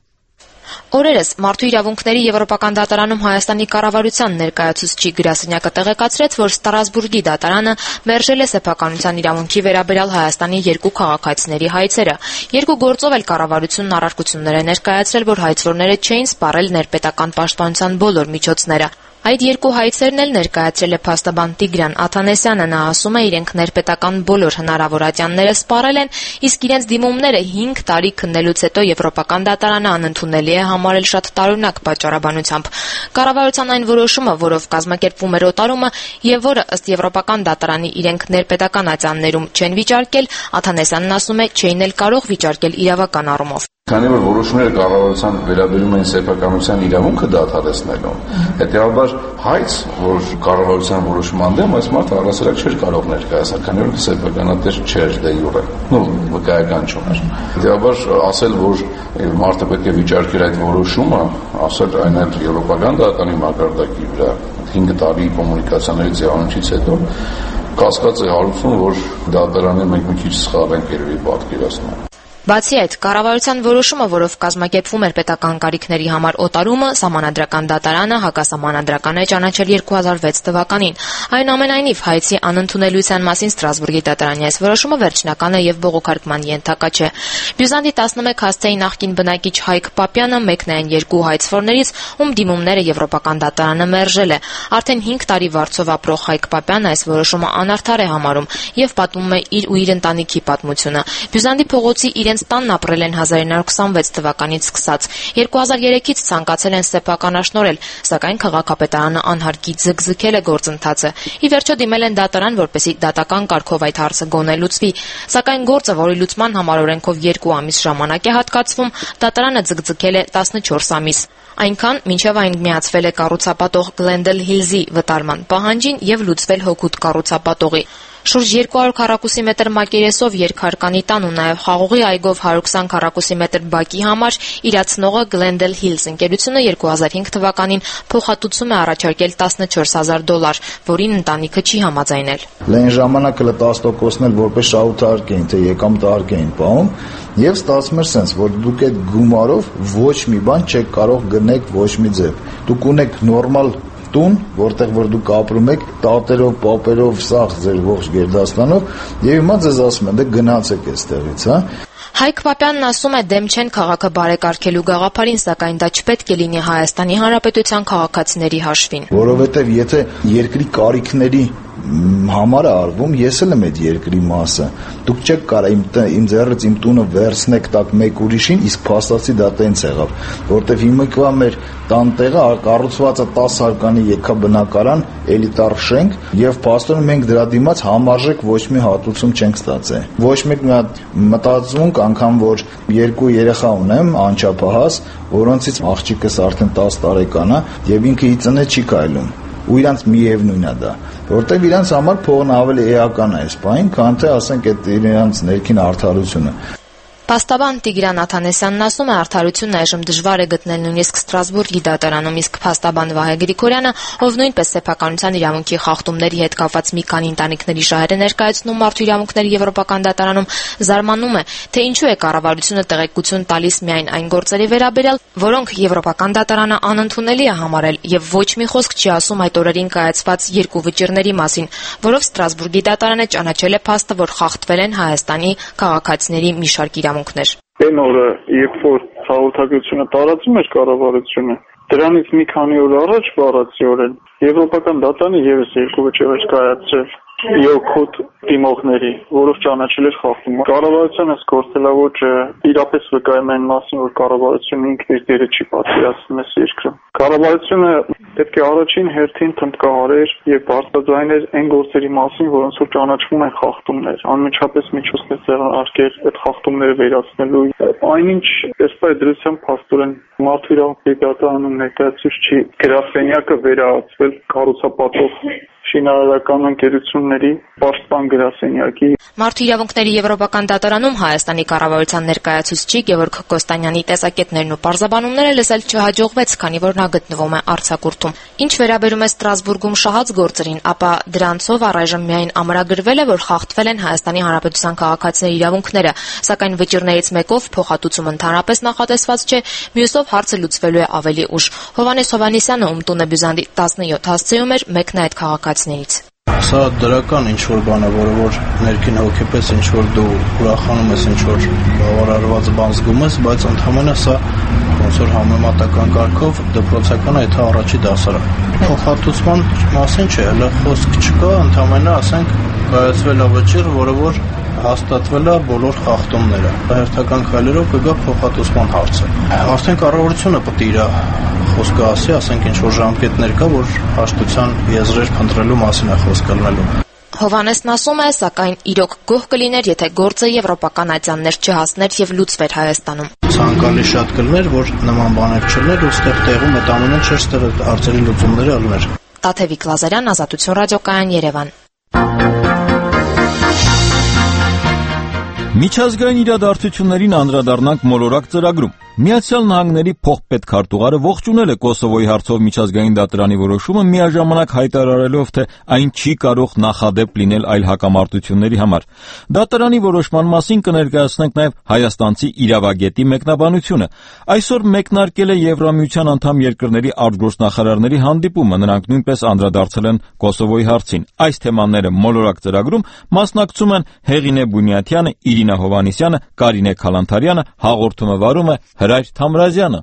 Օրերս Մարդու իրավունքների Եվրոպական դատարանում Հայաստանի կառավարության ներկայացուցիչի գրասենյակը տեղեկացրեց, որ Ստրասբուրգի դատարանը մերժել է սեփականության իրավունքի վերաբերյալ Հայաստանի երկու քաղաքացիների հայցերը։ Երկու գործով էլ կառավարությունն առարկություններ է ներկայացրել, որ հայցվորները չէին սպառել ներպետական պաշտպանության բոլոր միջոցները։ Այդ երկու հայցերն էլ ներկայացրել է փաստաբան Տիգրան Աթանեսյանը։ Նա ասում է, իրենք ներպետական բոլոր հնարավոր ատյանները սպառել են, իսկ իրենց դիմումները 5 տարի քննելուց հետո Եվրոպական դատարանը անընդունելի է համարել շատ տարօրինակ պատճառաբանությամբ։ Կառավարության այն որոշումը, որով կազմակերպվում էր օտարումը եւ որը ըստ Եվրոպական դատարանի իրենք ներպետական ատյաններում չեն վիճարկել, Աթանեսյանն ասում է, չէին էլ կարող վիճարկել իրավական առումով։ Քանի որ որոշումները կառավարության վերաբերում են սեփականության իրավունքը դադարեցնելու, հետեւաբար հայց, որ կառավարության որոշման դեմ այս մարդը առասարակ չէր կարող ներկայացնել, քանի որ սեփականատեր չէր դե յուրե, վկայական չուներ։ Հետեւաբար ասել, որ մարդը պետք է վիճարկեր այդ որոշումը, ասել այն էլ Եվրոպական դատարանի մակարդակի վրա 5 տարի կոմունիկացիաների ձևաչից հետո կասկած է հարուցում, որ դատարանը մենք մի քիչ սխալ ենք երևի պատկերացնում։ Բացի այդ, կառավարության որոշումը, որով կազմակերպվում էր պետական կարիքների համար օտարումը, Սահմանադրական դատարանը հակասահմանադրական է ճանաչել 2006 թվականին։ Այնուամենայնիվ, հայցի անընդունելիության մասին Ստրասբուրգի դատարանի այս որոշումը վերջնական է եւ բողոքարկման ենթակա չէ։ Բյուզանդի 11 հասցեի նախկին բնակիչ Հայկ Պապյանը մեկն է այն երկու հայցվորներից, ում դիմումները Եվրոպական դատարանը մերժել է։ Արդեն 5 տարի վարձով ապրող Հայկ Պապյանը այս որոշումը անարդար է համարում եւ պատմում է իր ու իր ընտանիքի պատմությունը։ Բյուզանդի փողոցի իրենց տանն ապրել են 1926 թվականից սկսած։ 2003-ից ցանկացել են սեփականաշնորհել, սակայն քաղաքապետարանը անհարկի ձգձգել է գործընթացը։ Ի վերջո դիմել են դատարան, որպեսզի դատական կարգով այդ հարցը գոնե լուծվի, սակայն գործը, որի լուծման համար օրենքով 2 ամիս ժամանակ է հատկացվում, դատարանը ձգձգել է 14 ամիս։ Այնքան, մինչև այն միացվել է կառուցապատող Glendale Hills-ի վտարման պահանջին եւ լուծվել հօգուտ կառուցապատողի։ Շուրջ 200 քառակուսի մետր մակերեսով երկհարկանի տան ու նաև խաղողի այգով 120 քառակուսի մետր բակի համար իրացնողը Glendale Hills ընկերությունը 2005 թվականին փոխհատուցում է առաջարկել $14,000, որին ընտանիքը չի համաձայնել։ Լայն ժամանակը 10%-ն էլ որպես շահութարկ էին, թե եկամտարկ էին պահում, եւ ստացվում էր sense, որ դուք այդ գումարով ոչ մի բան չեք կարող գնեք ոչ մի ձև։ Դուք ունեք նորմալ տուն, որտեղ որ դուք ապրում եք, տատերով, պապերով, սաղ ձեր ողջ Գերդաստանով, եւ հիմա ձեզ ասում են, դե գնացեք այստեղից, հա։ Հայկ Պապյանն ասում է դեմ չեն քաղաքը բարեկարգելու գաղափարին, սակայն դա չպետք է լինի Հայաստանի Հանրապետության քաղաքացիների հաշվին։ Որովհետև եթե երկրի կարիքների համար արվում, ես էլ եմ այդ երկրի մասը։ Դուք չեք կարա իմ ձեռից իմ տունը վերցնեք տակ մեկ ուրիշին, իսկ փաստացի դա տենց եղավ, որտեվ հիմիկվա մեր տանտեղը կառուցված է 10 հարկանի եկաբնակարան, էլիտար շենք, եւ փաստորեն մենք դրա դիմաց համարժեք ոչ մի հատուցում չենք ստացել։ Ոչ մեկ մի հատ մտածում անգամ որ երկու երեխա ունեմ, անչափահաս, որոնցից աղջիկս արդեն 10 տարեկան է եւ ինքը իծնե չի քայլում։ Ու իրանց միևնույնն է դա, որտեվ իրանց համար փողն ավելի էական է այս բանին, քան թե ասենք այդ իրանց ներքին արդարությունը։ Փաստաբան Տիգրան Աթանեսյանն ասում է, արդարությունն այժմ դժվար է գտնել նույնիսկ Ստրասբուրգի դատարանում, իսկ փաստաբան Վահե Գրիգորյանը, ով նույնպես սեփականության իրավունքի խախտումների հետ կապված մի քանի ընտանիքների շահեր է ներկայացնում Մարդու իրավունքների եվրոպական դատարանում, զարմանում է, թե ինչու է կառավարությունը տեղեկություն տալիս միայն այն գործերի վերաբերյալ, որոնք եվրոպական դատարանը անընդունելի է համարել, եւ ոչ մի խոսք չի ասում այդ օրերին կայացված երկու վճիռների մասին, որով Ստրասբուրգի դատարանը ճանաչել է փաստը, որ խախտվել են Հայաստանի քաղաքացիների մի շարք իրավունքներ։ Այն օրը, երբ որ հաղորդագրությունը տարածում էր կառավարությունը, դրանից մի քանի օր առաջ բառացիորեն Եվրոպական դատարանը եւս երկու վճիռ կայացրել իօքոտ դիմողների, որով ճանաչել էր խախտումը։ Կառավարությունը գործելավոճը իրապես վկայում է այն մասին, որ կառավարությունը ինքն իր դերը չի պատկերացնում այս երկրում։ Կառավարությունը պետք է առաջին հերթին թմբկահարեր եւ բարձրաձայներ այն գործերի մասին, որոնց որ ճանաչվում են խախտումներ, անմիջապես միջոցներ ձեռնարկել այդ խախտումները վերացնելու։ Այնինչ ըստ դրությամբ փաստորեն Մարդու իրավունքների դատարանում ներկայացուցիչ գրասենյակը վերահացվել կառուցապատող շինարարական ընկերությունների պաշտպան գրասենյակի։ Մարդու իրավունքների եվրոպական դատարանում Հայաստանի կառավարության ներկայացուցիչ Գևորգ Կոստանյանի տեսակետներն ու պարզաբանումները լսել չհաջողվեց, քանի որ նա գտնվում է արձակուրդում։ Ինչ վերաբերում է Ստրասբուրգում շահած գործերին, ապա դրանցով առայժմ միայն ամրագրվել է, որ խախտվել են Հայաստանի Հանրապետության քաղաքացիների իրավունքները, սակայն վճիռներից մեկով փոխհատուցում ընդհանրապես նախատեսված չէ, մյուսով հարցը լուծվելու է ավելի ուշ։ Հովհաննես Հովհաննիսյանը, ում տունը Բյուզանդի 17 հասցեում էր, մեկն է այդ քաղաքացիներից։ Սա դրական ինչ-որ բան է, որը որ ներքին հոգեպես ինչ-որ դու ուրախանում ես, ինչ-որ բավարարված բան զգում ես, բայց ընդհանրապես սա ոնց որ համեմատական կարգով դպրոցական է, թե առաջի դասարան։ Փոխհատուցման մասին չէ, հələ խոսք չկա, ընդհանրապես ասենք կայացվել է վճիռ, որը որ հաստատվել է բոլոր խախտումները։ Հերթական քայլերով կգա փոխհատուցման հարցը։ Արդեն կառավարությունը պետք է իր խոսքը ասի, ասենք ինչ որ ժամկետներ կա, որ հաշտության եզրեր փնտրելու մասին է խոսքը լինելու։ Հովհաննեսն ասում է, սակայն իրոք գոհ կլիներ, եթե գործը եվրոպական ատյաններ չհասներ եւ լուծվեր Հայաստանում։ Ցանկալի շատ կլներ, որ նման բաներ չլներ ու ստեղ տեղում այդ ամենը չէր, ստեղ արծերի լուծումները ալներ։ Տաթևիկ Լազարյան, Ազատություն ռադիոկայան, Երևան։ Միջազգային իրադարձություններին անդրադառնանք մոլորակ ծրագրում։ Միացյալ Նահանգների փոխպետքարտուղարը ողջունել է Կոսովոյի հարցով միջազգային դատարանի որոշումը, միաժամանակ հայտարարելով, թե այն չի կարող նախադեպ լինել այլ հակամարտությունների համար։ Դատարանի որոշման մասին կներկայացնենք նաև հայաստանցի իրավագետի մեկնաբանությունը։ Այսօր մեկնարկել է Եվրամիության անդամ երկրների արտգործնախարարների հանդիպումը, նրանք նույնպես անդրադարձել են Կոսովոյի հարցին։ Այս թեմաները մոլորակ ծրագրում մասնակցում են Հեղինե Բունյաթյանը, Իրինա Հովհաննիսյանը, Կարինե Քալանթարյանը, հաղորդումը վարում է Հրայր Թամրազյանը։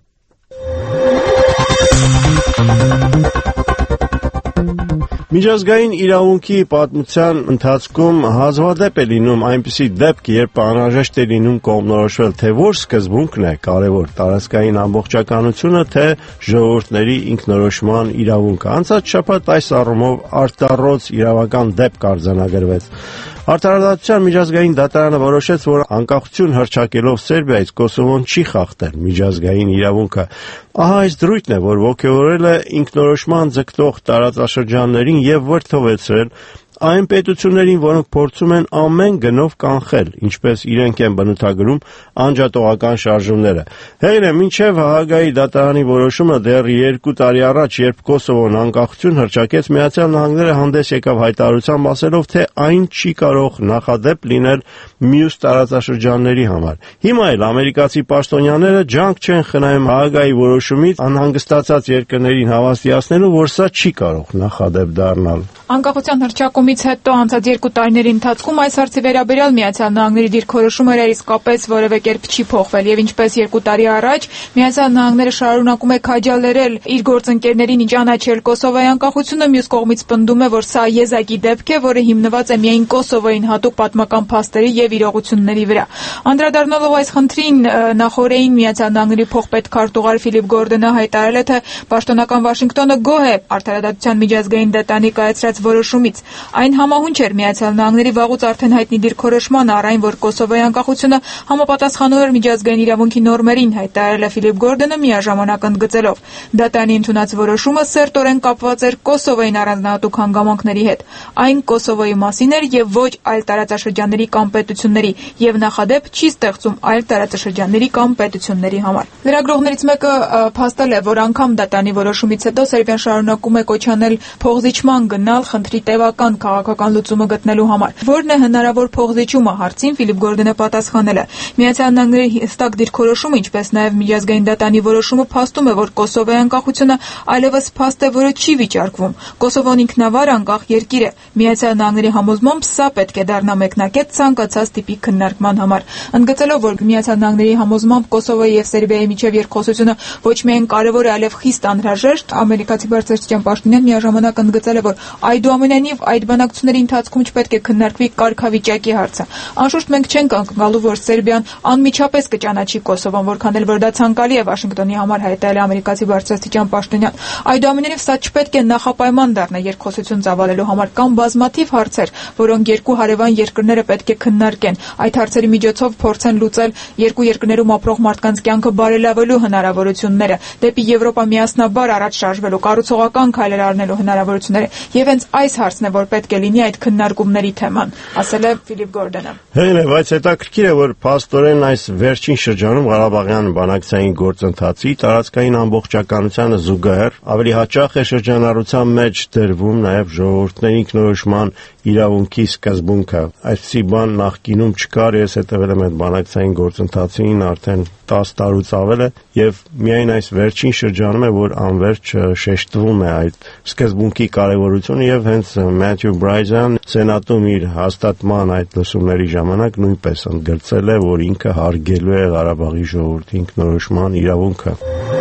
Միջազգային իրավունքի պատմության ընթացքում հազվադեպ է լինում այնպիսի դեպք, երբ անհրաժեշտ է լինում կողմնորոշվել, թե որ սկզբունքն է կարևոր՝ տարածքային ամբողջականությունը, թե ժողովուրդների ինքնորոշման իրավունքը։ Անցած շաբաթ այս առումով արտառոց իրավական դեպք արձանագրվեց։ Արդարադատության միջազգային դատարանը որոշեց, որ անկախություն հռչակելով Սերբիայից Կոսովոն չի խախտել միջազգային իրավունքը։ Ահա այս դրույթն է, որ ոգևորել է ինքնորոշման ձգտող տարածաշրջաններին եւ վրդովեցրել այն պետություններին, որոնք փորձում են ամեն գնով կանխել, ինչպես իրենք են բնութագրում անջատողական շարժումները։ Հեղինե, մինչև Հաագայի դատարանի որոշումը դեռ 2 տարի առաջ, երբ Կոսովոն անկախություն հռչակեց, Միացյալ Նահանգները հանդես եկավ հայտարարությամբ ասելով, թե այն չի կարող նախադեպ լինել մյուս տարածաշրջանների համար։ Հիմա էլ ամերիկացի պաշտոնյաները ջանք չեն խնայում Հաագայի որոշումից անհանգստացած երկրներին հավաստիացնելու, որ սա չի կարող նախադեպ դառնալ։ Անկախության հռչակումից հետո անցած 2 տարիների ընթացքում այս հարցի վերաբերյալ Միացյալ Նահանգների դիրքորոշումը իսկապես որևէ կերպ չի փոխվել եւ ինչպես 2 տարի առաջ Միացյալ Նահանգները շարունակում է քաջալերել իր գործընկերներին ճանաչել Կոսովոյի անկախությունը, մյուս կողմից պնդում է, որ սա եզակի դեպք է, որը հիմնված է միայն Կոսովոյին հատուկ պատմական փաստերի եւ իրողությունների վրա։ Անդրադառնալով այս խնդրին նախորդին Միացյալ Նահանգների փոխպետքարտուղար Ֆիլիպ Գորդոնը հայտարարել է, թե պաշտոնական Վաշինգտոնը գոհ է Արդարադատության միջազգային դատարանի կայացրած որոշումից։ Այն համահունչ էր Միացյալ Նահանգների վաղուց արդեն հայտնի դիրքորոշմանը առ այն, որ Կոսովոյի անկախությունը համապատասխանում էր միջազգային իրավունքի նորմերին, հայտարարել է Ֆիլիպ Գորդոնը միաժամանակ ընդգծելով. դատարանի ընդունած որոշումը սերտորեն կապված էր Կոսովոյին առանձնահատուկ հանգամանքների հետ։ Այն Կոսովոյի մասին էր եւ ոչ այլ տարածաշրջանների կամ պետությունների, եւ նախադեպ չի ստեղծում այլ տարածաշրջանների կամ պետությունների համար։ Լրագրողներից մեկը փաստել է, որ անգամ դատարանի որոշումից հետո Սերբիան շարունակում է կոչ անել փոխզիջման գնալ խնդրի տևական քաղաքական լուծումը գտնելու համար։ Որն է հնարավոր փոխզիջումը հարցին Ֆիլիպ Գորդոնը պատասխանել է. Միացյալ Նահանգների հստակ դիրքորոշումը, ինչպես նաև միջազգային դատարանի որոշումը փաստում է, որ Կոսովոյի անկախությունը այլևս փաստ է, որը չի վիճարկվում։ Կոսովոն ինքնավար անկախ երկիր է։ Միացյալ Նահանգների համոզմամբ սա պետք է դառնա մեկնակետ ցանկացած տիպի քննարկման համար։ Ընդգծելով, որ Միացյալ Նահանգների համոզմամբ Կոսովոյի եւ Սերբիայի միջև երկխոսությունը ոչ միայն կարևոր է, այլև խիստ անհրաժեշտ, ամերիկացի բարձրաստիճան պաշտոնյան միաժամանակ ընդգծել է, որ այդուամենայնիվ այդ բանակցությունների ընթացքում չպետք է քննարկվի կարգավիճակի հարցը։ Անշուշտ մենք չենք անկալու, որ Սերբիան անմիջապես կճանաչի Կոսովոն, որքան էլ որ դա ցանկալի է Վաշինգտոնի համար, հայտարարել է ամերիկացի բարձրաստիճան պաշտոնյան։ Այդուամենայնիվ սա չպետք է նախապայման դառնա երկխոսություն ծավալելու համար, կամ բազմաթիվ հարցեր, որոնք երկու հարևան երկրները պետք է քննարկեն։ Այդ հարցերի միջոցով փորձեն լուծել երկու երկրներում ապրող մարդկանց կյանքը բարելավելու հնարավորությունները, դեպի Եվրոպա միասնաբար առաջ շարժվելու, կառուցողական քայլեր առնելու հնարավորությունները, եւ հենց այս հարցն է, որ պետք է լինի այդ քննարկումների թեման, ասել է Ֆիլիպ Գորդոնը։ Հենց բայց հետաքրքիր է, որ փաստորեն այս վերջին շրջանում Ղարաբաղյան բանակցային գործընթացի տարածքային ամբողջականությանը զուգահեռ ավելի հաճախ է շրջանառության մեջ դրվում նաև ժողովուրդների ինքնորոշման իրավունքի սկզբունքը։ Այսպիսի բան նախկինում չկար, ես հետևել եմ այդ բանակցային գործընթացին արդեն 10 տարուց ավել է, եւ միայն այս վերջին շրջանում է, որ անverջ շեշտվում է այդ սկզբունքի կարևորությունը, եւ հենց Մաթյու Բրայզան սենատում իր հաստատման այդ լսումների ժամանակ նույնպես ընդգծել է, որ ինքը հարգելու է Ղարաբաղի ժողովրդի ինքնորոշման իրավունքը։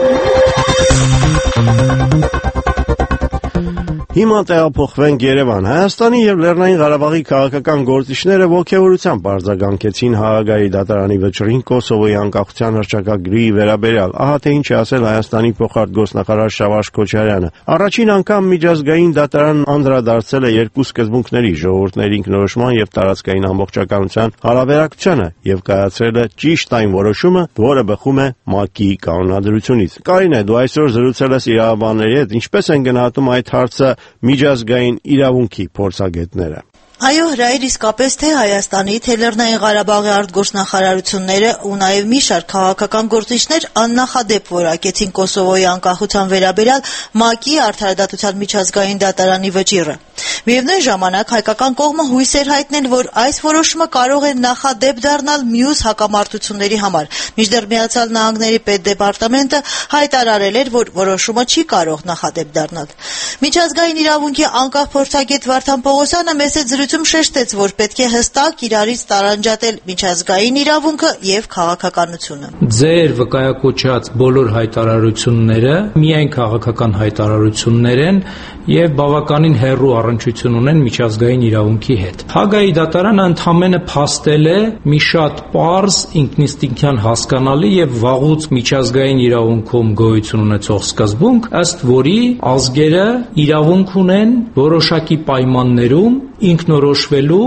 Հիմա տեղափոխվենք Երևան։ Հայաստանի եւ Լեռնային Ղարաբաղի քաղաքական գործիչները ողջավորությամբ արձագանքեցին Հաագայի դատարանի վճռին Կոսովոյի անկախության հռչակագրի վերաբերյալ։ Ահա թե ինչ է ասել Հայաստանի փոխարտգործնախարար Շավարժ Քոչարյանը։ Առաջին անգամ միջազգային դատարանն անդրադարձել է երկու սկզբունքների՝ ժողովուրդների ինքնորոշման եւ տարածքային ամբողջականության հարաբերակցությանը եւ կայացրել է ճիշտ այն որոշումը, որը բխում է ՄԱԿ-ի կանոնադրությունից։ Կարինե, դու այսօր զրուցել ես իրավաբանների հետ, ինչպես են գնահատում այդ հարցը միջազգային իրավունքի փորձագետները։ Այո, հրայր իսկապես թե Հայաստանի, թե Լեռնային Ղարաբաղի արտգործնախարարությունները ու նաև մի շարք քաղաքական գործիչներ աննախադեպ որակեցին Կոսովոյի անկախության վերաբերյալ ՄԱԿ-ի Արդարադատության միջազգային դատարանի վճիռը։ Միևնույն ժամանակ հայկական կողմը հույս էր հայտնել, որ այս որոշումը կարող է նախադեպ դառնալ մյուս հակամարտությունների համար, մինչդեռ Միացյալ Նահանգների պետդեպարտամենտը հայտարարել էր, որ որոշումը չի կարող նախադեպ դառնալ։ Միջազգային իրավունքի անկախ փորձագետ Վարդան Պողոսյանը մեծ զրույցում շեշտեց, որ պետք է հստակ իրարից տարանջատել միջազգային իրավունքը եւ քաղաքականությունը։ Ձեր վկայակոչած բոլոր հայտարարությունները միայն քաղաքական հայտարարություններ են եւ բավականին հեռու առնչություն ունեն միջազգային իրավունքի հետ։ Հագայի դատարանը ընդհանրապես փաստել է մի շատ պարզ, ինքնիստինքյան հասկանալի եւ վաղուց միջազգային իրավունքում գոյություն ունեցող սկզբունք, ըստ որի ազգերը իրավունք ունեն որոշակի պայմաններում ինքնորոշվելու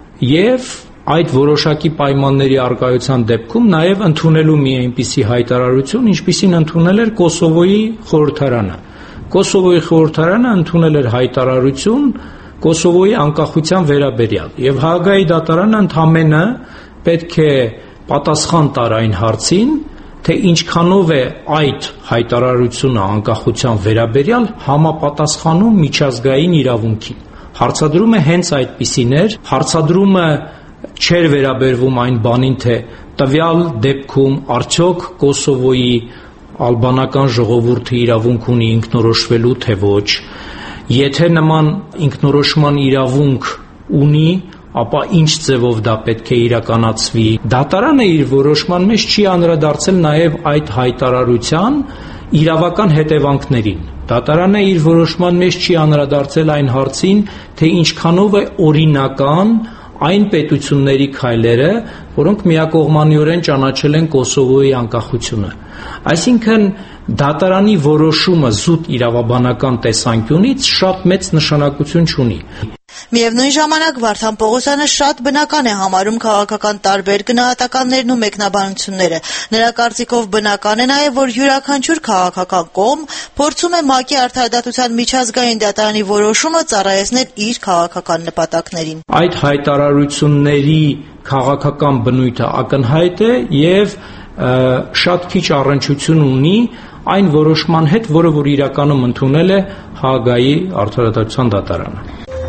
եւ այդ որոշակի պայմանների առկայության դեպքում նաեւ ընդունելու մի այնպիսի հայտարարություն, ինչպիսին ընդունել էր Կոսովոյի խորհրդարանը։ Կոսովոյի խորհրդարանը ընդունել էր հայտարարություն Կոսովոյի անկախության վերաբերյալ եւ Հաագայի դատարանը ընդհանրապես պետք է պատասխան տար այն հարցին, թե ինչքանով է այդ հայտարարությունը անկախության վերաբերյալ համապատասխանում միջազգային իրավունքին։ Հարցադրումը հենց այդպիսին էր, հարցադրումը չէր վերաբերվում այն բանին, թե տվյալ դեպքում արդյոք Կոսովոյի ալբանական ժողովուրդը իրավունք ունի ինքնորոշվելու, թե ոչ, Եթե նման ինքնորոշման իրավունք ունի, ապա ինչ ձևով դա պետք է իրականացվի։ Դատարանը իր որոշման մեջ չի անդրադարձել նաև այդ հայտարարության իրավական հետևանքներին։ Դատարանը իր որոշման մեջ չի անդրադարձել այն հարցին, թե ինչքանով է օրինական այն պետությունների քայլերը, որոնք միակողմանիորեն ճանաչել են Կոսովոյի անկախությունը։ Այսինքն դատարանի որոշումը զուտ իրավաբանական տեսանկյունից շատ մեծ նշանակություն չունի։ Միևնույն ժամանակ Վարդան Պողոսյանը շատ բնական է համարում քաղաքական տարբեր գնահատականներն ու մեկնաբանությունները։ Նրա կարծիքով բնական է նաև, որ յուրաքանչյուր քաղաքական կողմ փորձում է ՄԱԿ-ի արդարադատության միջազգային դատարանի որոշումը ծառայեցնել իր քաղաքական նպատակներին։ Այդ հայտարարությունների քաղաքական բնույթը ակնհայտ է եւ շատ քիչ առնչություն ունի այն որոշման հետ, որը որ իրականում ընդունել է Հաագայի արդարադատության դատարանը։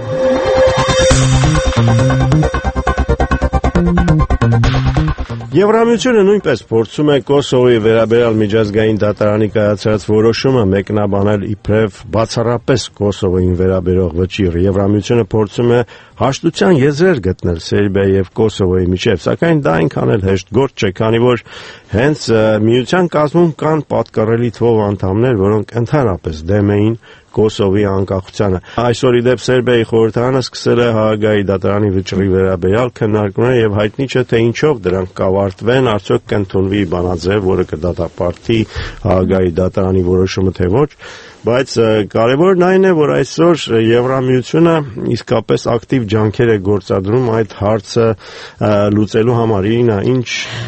Եվրամիությունը նույնպես փորձում է Կոսովոյի վերաբերյալ միջազգային դատարանի կայացրած որոշումը մեկնաբանել իբրև բացառապես Կոսովոյին վերաբերող վճիռ։ Եվրամիությունը փորձում է հաշտության եզրեր գտնել Սերբիայի եւ Կոսովոյի միջեւ, սակայն դա այնքան էլ հեշտ գործ չէ, քանի որ հենց միության կազմում կան պատկառելի թվով անդամներ, որոնք ընդհանրապես դեմ էին Կոսովոյի անկախությանը։ Այսօր ի դեպ Սերբիայի խորհրդարանը սկսել է Հաագայի դատարանի վճռի վերաբերյալ քննարկումներ եւ հայտնի չէ թե ինչով դրանք կավարտվեն, արդյոք կընդունվի բանաձև, որը կդատապարտի Հաագայի դատարանի որոշումը թե ոչ, բայց կարևորն այն է, որ այսօր Եվրամիությունը իսկապես ակտիվ ջանքեր է գործադրում այդ հարցը լուծելու համար։ Իրինա, ինչ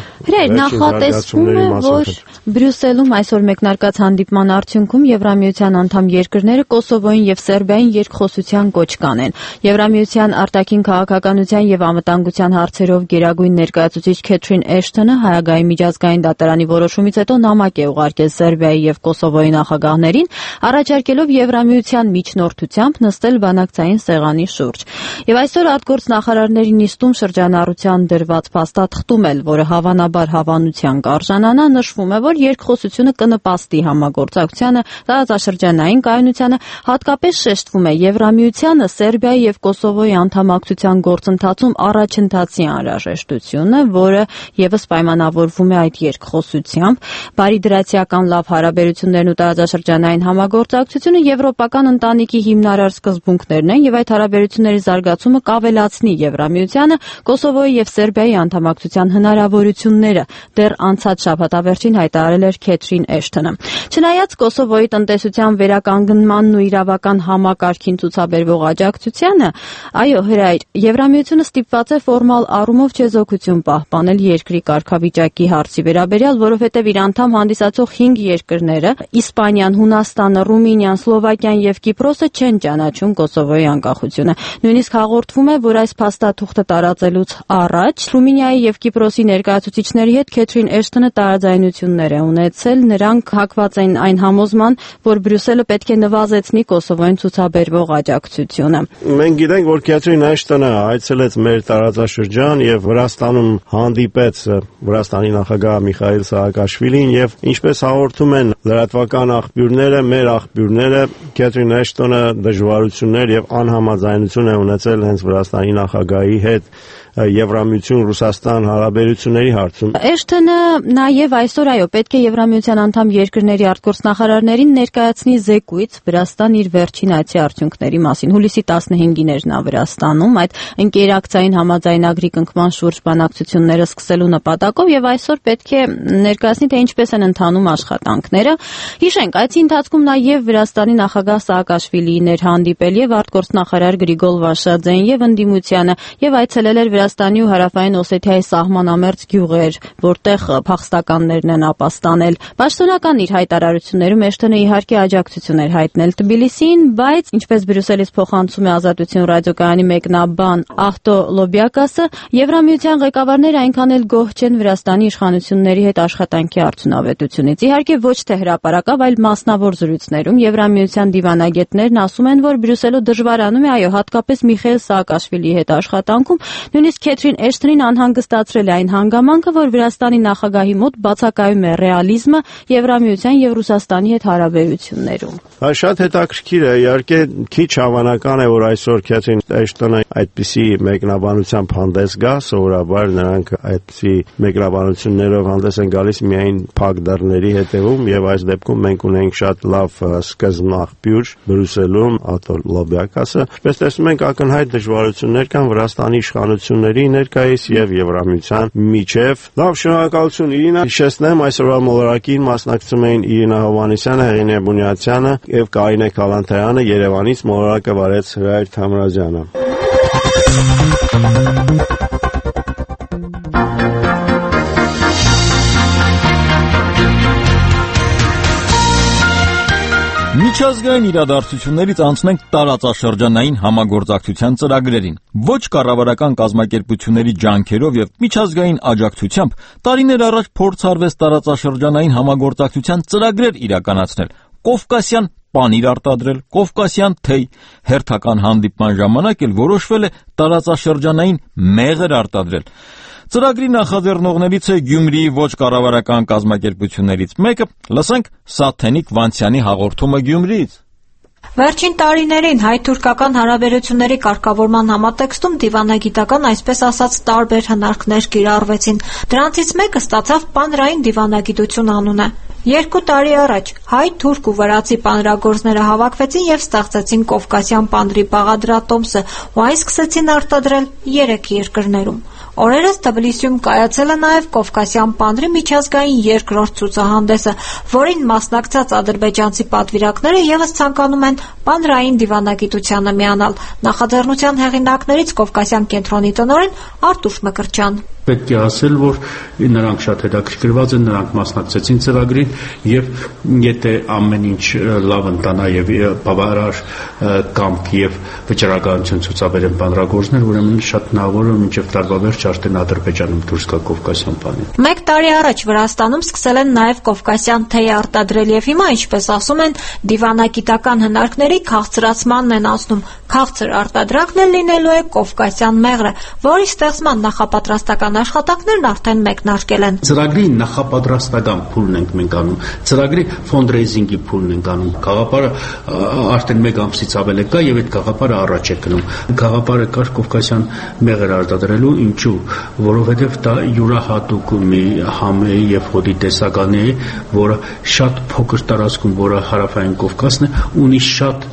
նախատեսվում է, որ Բրյուսելում այսօր մեկնարկած հանդիպման արդյունքում Եվրամիության անդամ երկրները Կոսովոյին եւ Սերբիային երկխոսության կոչ կանեն։ Եվրամիության արտաքին քաղաքականության եւ անվտանգության հարցերով գերագույն ներկայացուցիչ Քեթրին Էշթոնը Հաագայի միջազգային դատարանի որոշումից հետո նամակ է ուղարկել Սերբիայի եւ Կոսովոյի նախագահներին, առաջարկելով Եվրամիության միջնորդությամբ նստել բանակցային սեղանի շուրջ։ Եվ այսօր արտգործնախարարների նիստում շրջանառության դրված փաստաթղթում էլ, որը հավանաբար հավանության կարժանանա, նշվում է, որ երկխոսությունը կնպաստի համագործակցությանը, տարածաշրջանային կայունությանը, հատկապես շեշտվում է Եվրամիությանը Սերբիայի եւ Կոսովոյի անդամակցության գործընթացում առաջընթացի անհրաժեշտությունը, որը եւս պայմանավորվում է այդ երկխոսությամբ, բարիդրացիական լավ հարաբերություններն ու տարածաշրջանային համագործակցությունը եվրոպական ընտանիքի հիմնարար սկզբունքներն են եւ այդ հարաբերությունների զարգացումը կավելացնի Եվրամիությանը Կոսովոյի եւ Սերբիայի անդամակցության հնարավորությունները, դեռ անցած շաբաթավերջին հայտարարել էր Քեթրին Էշթոնը։ Չնայած Կոսովոյի տնտեսության վերականգնմանն ու իրավական համակարգին ցուցաբերվող աջակցությանը, այո, հրայր, Եվրամիությունը ստիպված է ֆորմալ առումով չեզոքություն պահպանել երկրի կարգավիճակի հարցի վերաբերյալ, որովհետև իր անդամ հանդիսացող 5 երկրները՝ Իսպանիան, Հունաստանը, Ռումինիան, Սլովակիան եւ Կիպրոսը չեն ճանաչում Կոսովոյի անկախությունը։ Նույնիսկ հաղորդվում է, որ այս փաստաթուղթը տարածելուց առաջ Ռումինիայի եւ Կիպրոսի ներկայացուցիչների հետ Քեթրին Էշթոնը տարաձայնություններ է ունեցել, նրանք հակված են այն համոզման, որ Բրյուսելը պետք է նվազեցնի Կոսովոյին ցուցաբերվող աջակցությունը։ Մենք գիտենք, որ Քեթրին Էշթոնը այցելեց մեր տարածաշրջան եւ Վրաստանում հանդիպեց Վրաստանի նախագահ Միխայիլ Սահակաշվիլին եւ ինչպես հաղորդում են լրատվական աղբյուրները, մեր աղբյուրները, Քեթրին Էշթոնը դժվարություններ եւ անհամաձայնություն է ունեցել հենց Վրաստանի նախագահի հետ Եվրամիություն-Ռուսաստան հարաբերությունների հարցում։ Էշթոնը նաև այսօր պետք է Եվրամիության անդամ երկրների արտգործնախարարներին ներկայացնի զեկույց Վրաստան իր վերջին այցի արդյունքների մասին։ Հուլիսի 15-ին էր նա Վրաստանում այդ ընկերակցային համաձայնագրի կնքման շուրջ բանակցությունները սկսելու նպատակով եւ այսօր պետք է ներկայացնի, թե ինչպես են ընթանում աշխատանքները։ Հիշենք, այցի ընթացքում նաև Վրաստանի նախագահ Սաակաշվիլին էր հանդիպել եւ արտգործնախարար Գրիգոլ Վաշադzeն եւ ընդդիմությանը եւ այցելել էր Վրաստանի ու Հարավային Օսեթիայի սահմանամերձ գյուղեր, որտեղ փախստականներն են ապաստանել։ Պաշտոնական իր հայտարարություններում Էշթոնը իհարկե աջակցություն էր հայտնել Թբիլիսիին, բայց ինչպես Բրյուսելից փոխանցում է Ազատություն ռադիոկայանի մեկնաբան Ախտո Լոբյակասը, Եվրամիության ղեկավարները այնքան էլ գոհ չեն Վրաստանի իշխանությունների հետ աշխատանքի արդյունավետությունից։ Իհարկե ոչ թե հրապարակավ, այլ մասնավոր զրույցներ միջոցներում Եվրամիության դիվանագետներն ասում են, որ Բրյուսելը դժվարանում է, այո, հատկապես Միխայել Սաակաշվիլիի հետ աշխատանքում, նույնիսկ Քեթրին Էշթոնին անհանգստացրել է այն հանգամանքը, որ Վրաստանի նախագահի մոտ բացակայում է ռեալիզմը Եվրամիության եւ Ռուսաստանի հետ հարաբերություններում։ Շատ հետաքրքիր է, իհարկե քիչ հավանական է, որ այսօր Քեթրին Էշթոնը այդպիսի մեկնաբանությամբ հանդես գա, սովորաբար նրանք այդպիսի մեկնաբանություններով հանդես են գալիս միայն փակ դռների հետևում եւ այս դեպքում մենք ունենք շատ լավ սկզբնաղբյուր Բրյուսելում, Աթոլ Լոբյակասը, ինչպես տեսնում ենք ակնհայտ դժվարություններ կան Վրաստանի իշխանությունների ներկայիս եւ Եվրամիության միջև։ Լավ, շնորհակալություն Իրինա, հիշեցնեմ այսօրվա մոլորակին մասնակցում էին Իրինա Հովհաննիսյանը, Հեղինե Բունյացյանը եւ Կարինե Քալանթարյանը, Երևանից մոլորակը վարեց Հրայր Թամրազյանը։ Միջազգային իրադարձություններից անցնենք տարածաշրջանային համագործակցության ծրագրերին։ Ոչ կառավարական կազմակերպությունների ջանքերով եւ միջազգային աջակցությամբ տարիներ առաջ փորձարվեց տարածաշրջանային համագործակցության ծրագրեր իրականացնել։ Կովկասյան պանիր արտադրել, կովկասյան թեյ, հերթական հանդիպման ժամանակ էլ որոշվել է տարածաշրջանային մեղր արտադրել։ Ծրագրի նախաձեռնողներից է Գյումրիի ոչ կառավարական կազմակերպություններից մեկը, լսենք Սաթենիկ Վանցյանի հաղորդումը Գյումրիից։ Վերջին տարիներին հայ-թուրքական հարաբերությունների կարգավորման համատեքստում դիվանագիտական, այսպես ասած, տարբեր հնարքներ կիրառվեցին։ Դրանցից մեկը ստացավ պանրային դիվանագիտություն անունը։ 2 տարի առաջ հայ-թուրք ու վրացի պանրագործները հավաքվեցին եւ ստեղծեցին Կովկասյան պանրի բաղադրատոմսը, ու այն սկսեցին արտադրել 3 երկրներում։ Օրերս Թբիլիսիում կայացել է նաև Կովկասյան պանրի միջազգային երկրորդ ցուցահանդեսը, որին մասնակցած ադրբեջանցի պատվիրակները եւս ցանկանում են պանրային դիվանագիտությանը միանալ։ Նախաձեռնության հեղինակներից Կովկասյան կենտրոնի տնօրեն Արտուշ Մկրտչյան։ Պետք է ասել, որ նրանք շատ հետաքրքրված են, նրանք մասնակցեցին ծրագրին եւ եթե ամեն ինչ լավ ընտանա եւ բավարար կամք եւ վճռականություն ցուցաբերեն պանրագործներ, ուրեմն շատ հնարավոր է մինչեւ տարվա վերջ արդեն Ադրբեջանում դուրս գա Կովկասյան պանիր։ 1 տարի առաջ Վրաստանում սկսել են նաև Կովկասյան թեյ արտադրել եւ հիմա, ինչպես ասում են, դիվանագիտական հնարքների քաղցրացմանն են անցնում։ Քաղցր արտադրանքն էլ լինելու է Կովկասյան մեղրը, որի ստեղծման նախապատրաստական աշխատանքներն արդեն մեկնարկել են։ Ծրագրի նախապատրաստական փուլն ենք մենք անում, ծրագրի ֆոնդրեյզինգի փուլն ենք անում։ Գաղափարը արդեն 1 ամսից ավել է կա եւ այդ գաղափարը առաջ է գնում։ Գաղափարը կար Կովկասյան մեղր արտադրելու, ինչու, որովհետեւ դա յուրահատուկ մի համ է եւ հոդի տեսական է, որը շատ փոքր տարածքում, որը հարավային Կովկասն է, ունի շատ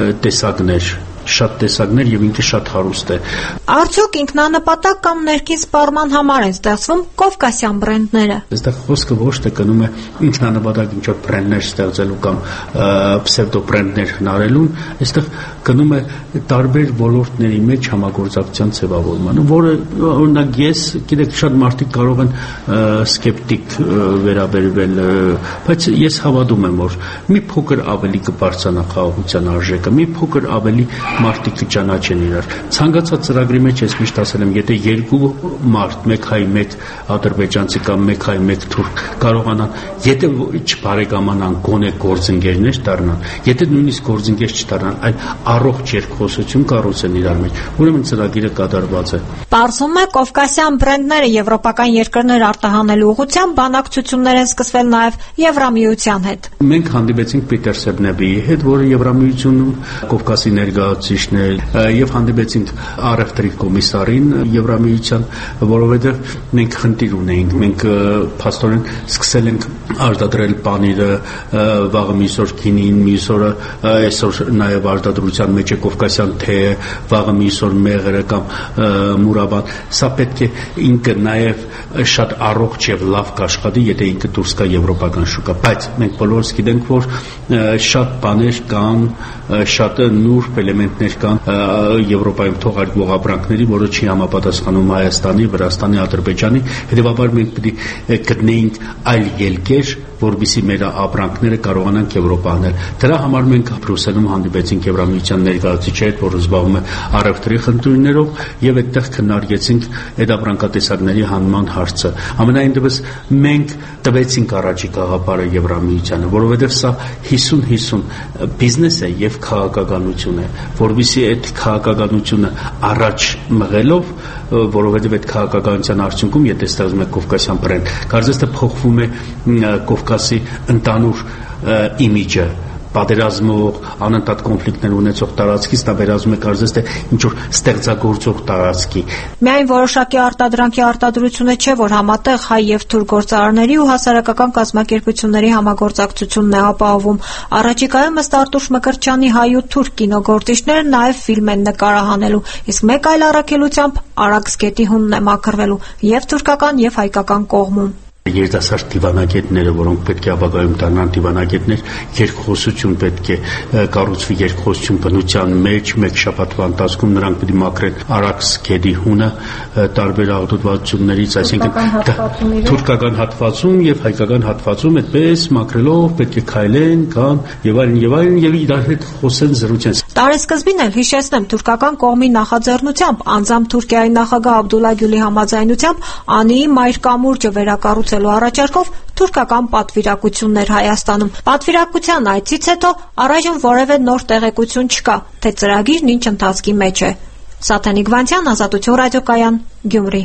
տեսակներ եւ ինքը շատ հարուստ է։ Արդյոք ինքնանպատակ կամ ներքին սպառման համար են ստեղծվում Կովկասյան բրենդները։ Այստեղ խոսքը ոչ թե գնում է ինքնանպատակ ինչ-որ բրենդներ ստեղծելու կամ պսևդո բրենդներ հնարելուն, այստեղ գնում է տարբեր ոլորտների մեջ համագործակցության ձևավորմանը, որը օրինակ ես, գիտեք, շատ մարդիկ կարող են սկեպտիկ վերաբերվել, բայց ես հավատում եմ, որ մի փոքր ավելի կբարձրանա խաղաղության արժեքը, մի փոքր ավելի մարդիկ կճանաչեն իրար։ Ցանկացած ծրագրի մեջ ես միշտ ասել եմ, եթե 2 մարդ, 1 հայ, 1 ադրբեջանցի կամ 1 հայ, 1 թուրք կարողանան, եթե չբարեկամանան, գոնե գործընկերներ դառնան, եթե նույնիսկ գործընկեր չդառնան, այլ առողջ երկխոսություն կառուցեն իրար մեջ, ուրեմն ծրագիրը կատարված է։ Պարզվում է Կովկասյան բրենդները եվրոպական երկրներ արտահանելու ուղղությամբ բանակցություններ են սկսվել նաև Եվրամիության հետ։ Մենք հանդիպեցինք Պիտեր Սեբնեբիի հետ, որը Եվրամիությունում Կովկասի ներկայացուցիչն է, եւ հանդիպեցինք առևտրի կոմիսարին Եվրամիության, որովհետեւ մենք խնդիր ունեինք, մենք փաստորեն սկսել ենք արտադրել պանիրը, վաղը միսօր գինին, միսօրը այսօր նաեւ արտադրության մեջ է Կովկասյան թեյը, վաղը միսօր մեղրը կամ մուրաբան։ Սա պետք է ինքը նաեւ շատ առողջ եւ լավ կաշխատի, եթե ինքը դուրս գա եվրոպական շուկա, բայց մենք բոլորս գիտենք, որ շատ բաներ կան, շատ նուրբ էլեմենտներ կան Եվրոպայում թողարկվող ապրանքների, որը չի համապատասխանում Հայաստանի, Վրաստանի, Ադրբեջանի, հետեւաբար մենք պետք է գտնեինք այլ ելքեր, որովհետեւ մեր ապրանքները կարողանանք Եվրոպա անել։ Դրա համար մենք Բրյուսելում հանդիպեցինք Եվրամիության ներկայացուցիչի հետ, որը զբաղվում է առևտրի խնդիրներով, եւ այդտեղ քննարկեցինք այդ ապրանքատեսակների հանման հարցը։ Ամենայն դեպս մենք տվեցինք առաջի գաղափարը Եվրամիությանը, որովհետեւ սա 50-50 բիզնես է եւ քաղաքականություն է, որովհետեւ այդ քաղաքականությունը առաջ մղելով, որովհետեւ այդ քաղաքականության արդյունքում եթե ստեղծում է կովկասյան բրենդ, կարծես թե փոխվում է Կովկասի ընդանուր իմիջը, պատերազմող, անընդհատ կոնֆլիկտներ ունեցող տարածքից նա վերածում է կարծես թե ինչ որ ստեղծագործող տարածքի։ Միայն որոշակի արտադրանքի արտադրությունը չէ, որ համատեղ հայ եւ թուրք գործարարների ու հասարակական կազմակերպությունների համագործակցությունն է ապահովում։ Առաջիկայում ըստ Արտուշ Մկրտչյանի հայ ու թուրք կինոգործիչները նաեւ ֆիլմ են նկարահանելու, իսկ մեկ այլ առաքելությամբ Արաքս գետի հունն է մաքրվելու եւ թուրքական եւ հայկական կողմում։ Երիտասարդ դիվանագետները, որոնք պետք է ապագայում դառնան դիվանագետներ, երկխոսություն պետք է կառուցվի, երկխոսություն բնության մեջ, մեկ շաբաթվա ընթացքում նրանք պետք է մաքրեն Արաքս գետի հունը տարբեր աղտոտվածություններից, այսինքն թուրքական հատվածում եւ հայկական հատվածում այդպես մաքրելով պետք է քայլեն, կան եւ այլն եւ իրար հետ խոսեն, զրուցեն։ Տարեսկզբին էլ հիշեցնեմ, թուրքական կողմի նախաձեռնությամբ, անձամբ Թուրքիայի նախագահ Աբդուլլա Գյուլի համաձայնությամբ Անիի մայր կամուրջը վերակառուցելու առաջարկով թուրքական պատվիրակություններ Հայաստանում։ Պատվիրակության այցից հետո առայժմ որևէ նոր տեղեկություն չկա, թե ծրագիրն ինչ ընթացքի մեջ է։ Սաթենիկ Վանցյան, Ազատություն ռադիոկայան, Գյումրի։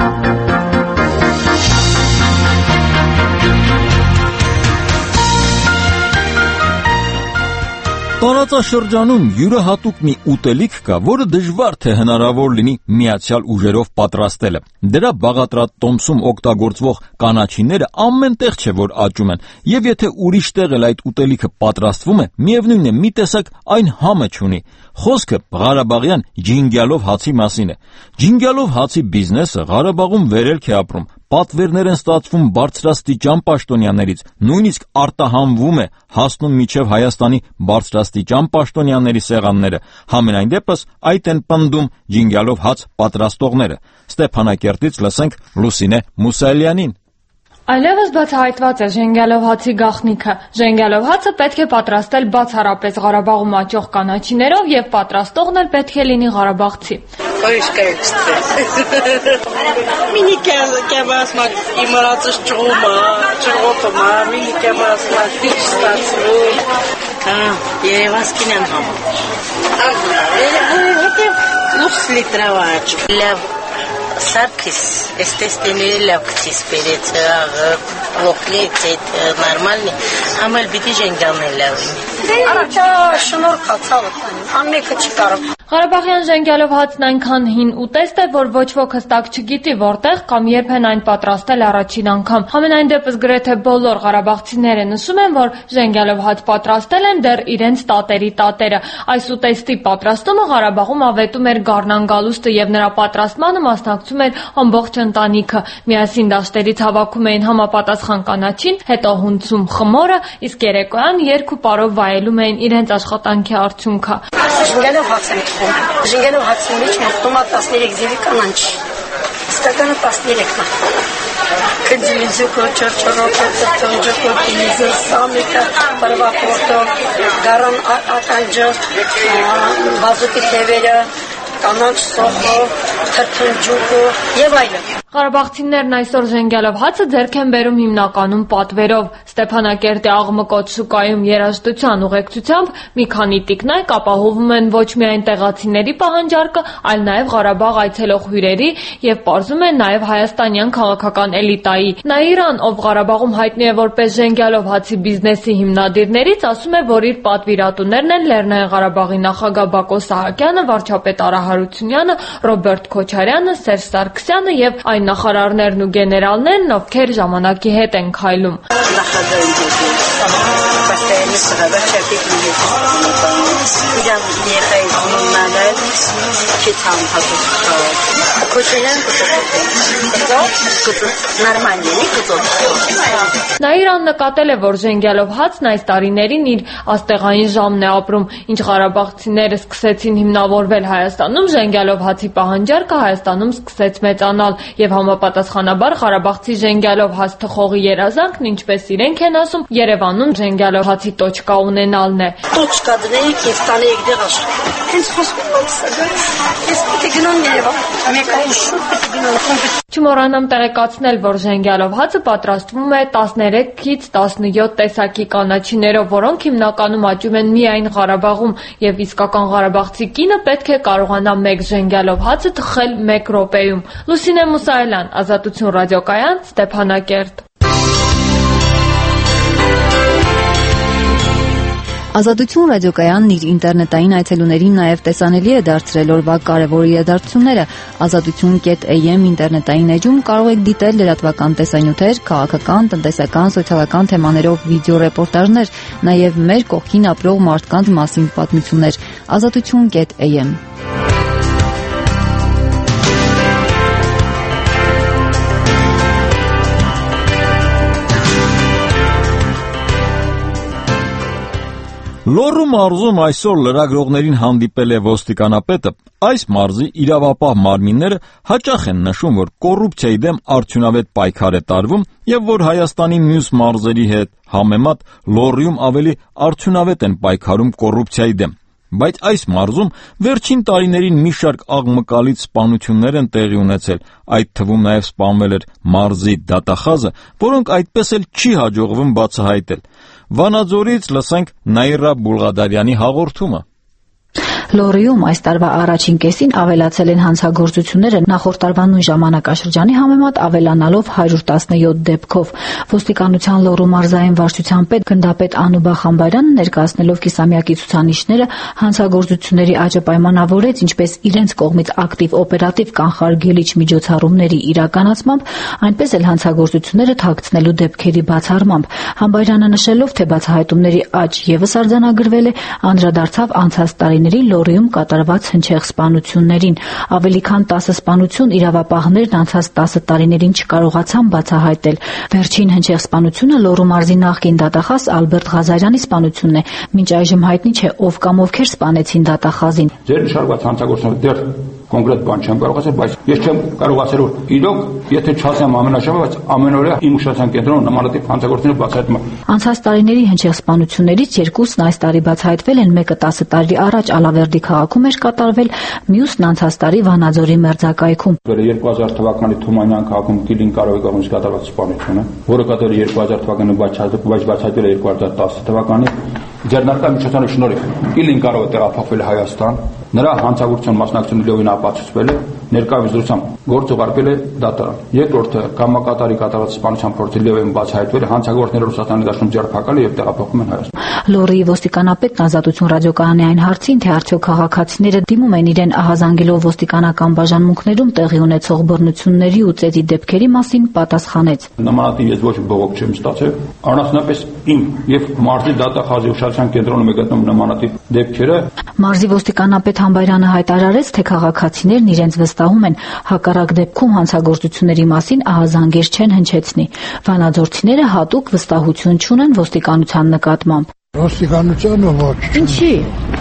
Տարածաշրջանում յուրահատուկ մի ուտելիք կա, որը դժվար թե հնարավոր լինի միացյալ ուժերով պատրաստելը։ Դրա բաղատրատ տոմսում օգտագործվող կանաչիները ամենտեղ չէ, որ աճում են, եւ եթե ուրիշ տեղ էլ այդ ուտելիքը պատրաստվում է, միևնույն է, մի տեսակ այն համը չունի։ Խոսքը Ղարաբաղյան ջինգյալով հացի մասին է։ Ջինգյալով հացի բիզնեսը Ղարաբաղում վերելք է ապրում։ Պատվերներ են ստացվում բարձրաստիճան պաշտոնյաներից, նույնիսկ արտահանվում է, հասնում մինչև Հայաստանի բարձրաստիճան պաշտոնյաների սեղանները։ Համենայն դեպս այդ են պնդում ջինգյալով հաց պատրաստողները։ Ստեփանակերտից լսենք Լուսինե Մուսալյանին։ Այլևս բացահայտված է ժենգյալով հացի գաղտնիքը։ Ժենգյալով հացը պետք է պատրաստել բացառապես Ղարաբաղում աճող կանաչիներով եւ պատրաստողն էլ պետք է լինի ղարաբաղցի։ Саркис, естественный легкий перец, лохлец, это нормальный, а мы бити женгалный левый. Арача шнур кацал, а мне качкар. Ղարաբաղյան ժենգյալով հացն այնքան հին ուտեստ է, որ ոչ ոք հստակ չգիտի որտեղ կամ երբ են այն պատրաստել առաջին անգամ։ Համենայն դեպս գրեթե բոլոր ղարաբաղցիները նշում են, որ ժենգյալով հաց պատրաստել են դեռ իրենց տատերի տատերը։ Այս ուտեստի պատրաստումը Ղարաբաղում ավետում էր Գառնան Գալուստը եւ նրա պատրաստմանը մասնակցում էր ամբողջ ընտանիքը։ Միասին դաշտերից հավաքում էին համապատասխան կանաչին, հետո հունցում խմորը, իսկ երեկոյան երգ ու պարով վայելում էին իրենց աշխատանքի արդյունքը։ Ժենգյալով հացի մեջ մոտնում է 13 ձևի կանանչ, ստականը 13-ն է, կդիլիզուկը, չրչորոկը, ծրծնջոկը, կիլիզը, սամիկը, պրվապորտը, գարան ականջը, բազուկի թևերը, կանանչ սոխը, թրթնջուկը և այլն։ Ղարաբաղցիներն այսօր ժենգյալով հացը ձեռք են բերում հիմնականում պատվերով։ Ստեփանակերտի աղմկոտ շուկայում երաժշտության ուղեկցությամբ մի քանի տիկնայք ապահովում են ոչ միայն տեղացիների պահանջարկը, այլ նաև Ղարաբաղ այցելող հյուրերի եւ պարզում են նաև հայաստանյան քաղաքական էլիտայի։ Նաիրան, ով Ղարաբաղում հայտնի է որպես ժենգյալով հացի բիզնեսի հիմնադիրներից, ասում է, որ իր պատվիրատուներն են Լեռնային Ղարաբաղի նախագահ Բակո Սահակյանը, վարչապետ Արա Հարությունյանը, Ռոբերտ Քոչարյանը, Սերժ Սարգսյանը եւ այն նախարարներն ու գեներալներն, ովքեր ժամանակի հետ են քայլում։ постоянно срывать чапик Իրան եղել նոմանել չիթան հատուկ կոչենան կծոտ նորմալնի կծոտ Նա իրան նկատել է, որ Ժենգյալով հացն այս տարիներին իր աստեղային ժամն է ապրում, ինչ ղարաբաղցիները սկսեցին հիմնավորվել Հայաստանում, Ժենգյալով հացի պահանջարկը Հայաստանում սկսեց մեծանալ եւ համապատասխանաբար Ղարաբաղցի Ժենգյալով հաց թխողի երազանքն, ինչպես իրենք են ասում, Երևանում Ժենգյալով հացի տոչկա ունենալն է։ Տոչկա դնեիք եւ տանեիք դեղաշ։ Հենց խոսքում եմ սա։ Ես պիտի գնամ Երևան։ Մեկը շուտ պիտի գնամ։ Չմոռանամ տեղեկացնել, որ Ժենգյալով հացը պատրաստվում է 13-ից 17 տեսակի կանաչիներով, որոնք հիմնականում աճում են միայն Ղարաբաղում, եւ իսկական ղարաբաղցի կինը պետք է կարողանա մեկ Ժենգյալով հացը թխել 1 րոպեում։ Լուսինե Մուսայելյան, Ազատություն ռադիոկայան, Ստեփանակերտ։ Ազատություն ռադիոկայանն իր ինտերնետային այցելուներին նաև տեսանելի է դարձրել օրվա կարևոր իրադարձությունները։ Ազատություն.am ինտերնետային էջում կարող եք դիտել լրատվական տեսանյութեր, քաղաքական, տնտեսական, սոցիալական թեմաներով վիդեո ռեպորտաժներ, նաև մեր կողքին ապրող մարդկանց մասին պատմություններ։ Ազատություն.am Լոռու մարզում այսօր լրագրողներին հանդիպել է ոստիկանապետը։ Այս մարզի իրավապահ մարմինները հաճախ են նշում, որ կոռուպցիայի դեմ արդյունավետ պայքար է տարվում եւ որ Հայաստանի մյուս մարզերի հետ համեմատ Լոռիում ավելի արդյունավետ են պայքարում կոռուպցիայի դեմ։ Բայց այս մարզում վերջին տարիներին մի շարք աղմկալից սպանություններ են տեղի ունեցել, այդ թվում նաև սպանվել էր մարզի դատախազը, որոնք այդպես էլ չի հաջողվում բացահայտել։ Վանաձորից լսենք Նաիրա Բուլղադարյանի հաղորդումը։ Լոռիում այս տարվա առաջին կեսին ավելացել են հանցագործությունները նախորդ տարվա նույն ժամանակաշրջանի համեմատ ավելանալով 117 դեպքով։ Ոստիկանության Լոռու մարզային վարչության պետ գնդապետ Անուբա Խամբարյանը ներկայացնելով կիսամյակի ցուցանիշները հանցագործությունների աճը պայմանավորեց ինչպես իրենց կողմից ակտիվ օպերատիվ կանխարգելիչ միջոցառումների իրականացմամբ, այնպես էլ հանցագործությունները թաքցնելու դեպքերի բացառմամբ։ Խամբարյանը նշելով, թե բացահայտումների աճ եւս արձանագրվել է, անդրադարձավ անցած տարիների Լոռիում կատարված հնչեղ սպանություններին։ Ավելի քան 10 սպանություն իրավապահներն անցած 10 տարիներին չկարողացան բացահայտել։ Վերջին հնչեղ սպանությունը Լոռու մարզի նախկին դատախազ Ալբերտ Ղազարյանի սպանությունն է։ Մինչ այժմ հայտնի չէ ով կամ ովքեր սպանեցին դատախազին։ Ձեր նշանակված հանցագործությունը դեռ կոնկրետ բան չեմ կարող ասել, բայց ես չեմ կարող ասել, որ իրոք, եթե չասեմ ամենաշատը, բայց ամենօրյա իմ ուշադրության կենտրոնում նմանատիպ հանցագործությունները բացահայտում են։ Անցած տարիների հնչեղ սպանություններից երկուսն այս տարի բացահայտվել են, մեկը 10 տարի առաջ Ալավերդի քաղաքում էր կատարվել, մյուսն անցած տարի Վանաձորի մերձակայքում։ 2000 թվականի Թումանյան քաղաքում Կիլին Կարովի կողմից կատարված սպանությունը, որը կատարվել 2000 թվականին բացահայտվել է 2010 թվականին։ Ձեռնարկային միջոցառումների շնորհիվ Կիլին Կարովը տեղափոխվել է Հայաստան, նրա հանցագործության մասնակցությունը լիովին ապացուցվել է, ներկայիս դրությամբ գործ ուղարկվել է դատարան։ Երկրորդը կամակատարի կատարված սպանության փորձի լիովին բացահայտվել է, հանցագործները Ռուսաստանի դաշտում ձերբակալ եւ տեղափոխում են Հայաստան։ Լոռիի ոստիկանապետն Ազատություն ռադիոկայանի այն հարցին, թե արդյոք քաղաքացիները դիմում են իրեն ահազանգելով ոստիկանական բաժանմունքներում տեղի ունեցող բռնությունների ու ծեծի դեպքերի մասին, պատասխանեց. Նմանատիպ ես ոչ բողոք չեմ ստացել, առանձնապես իմ եւ մարզի դատախազի ուշադրության կենտրոնում է գտնվում նմանատիպ դեպքերը։ Մարզի ոստիկանապետ Համբայրյանը հայտարարեց, թե քաղաքացիներն իրենց վստահում են, հակառակ դեպքում հանցագործությունների մասին ահազանգեր չեն հնչեցնի։ Վանաձորցիները հատուկ վստահություն չունեն ոստիկանության նկատմամբ։ Ոստիկանությունը ոչ։ Ինչի՞։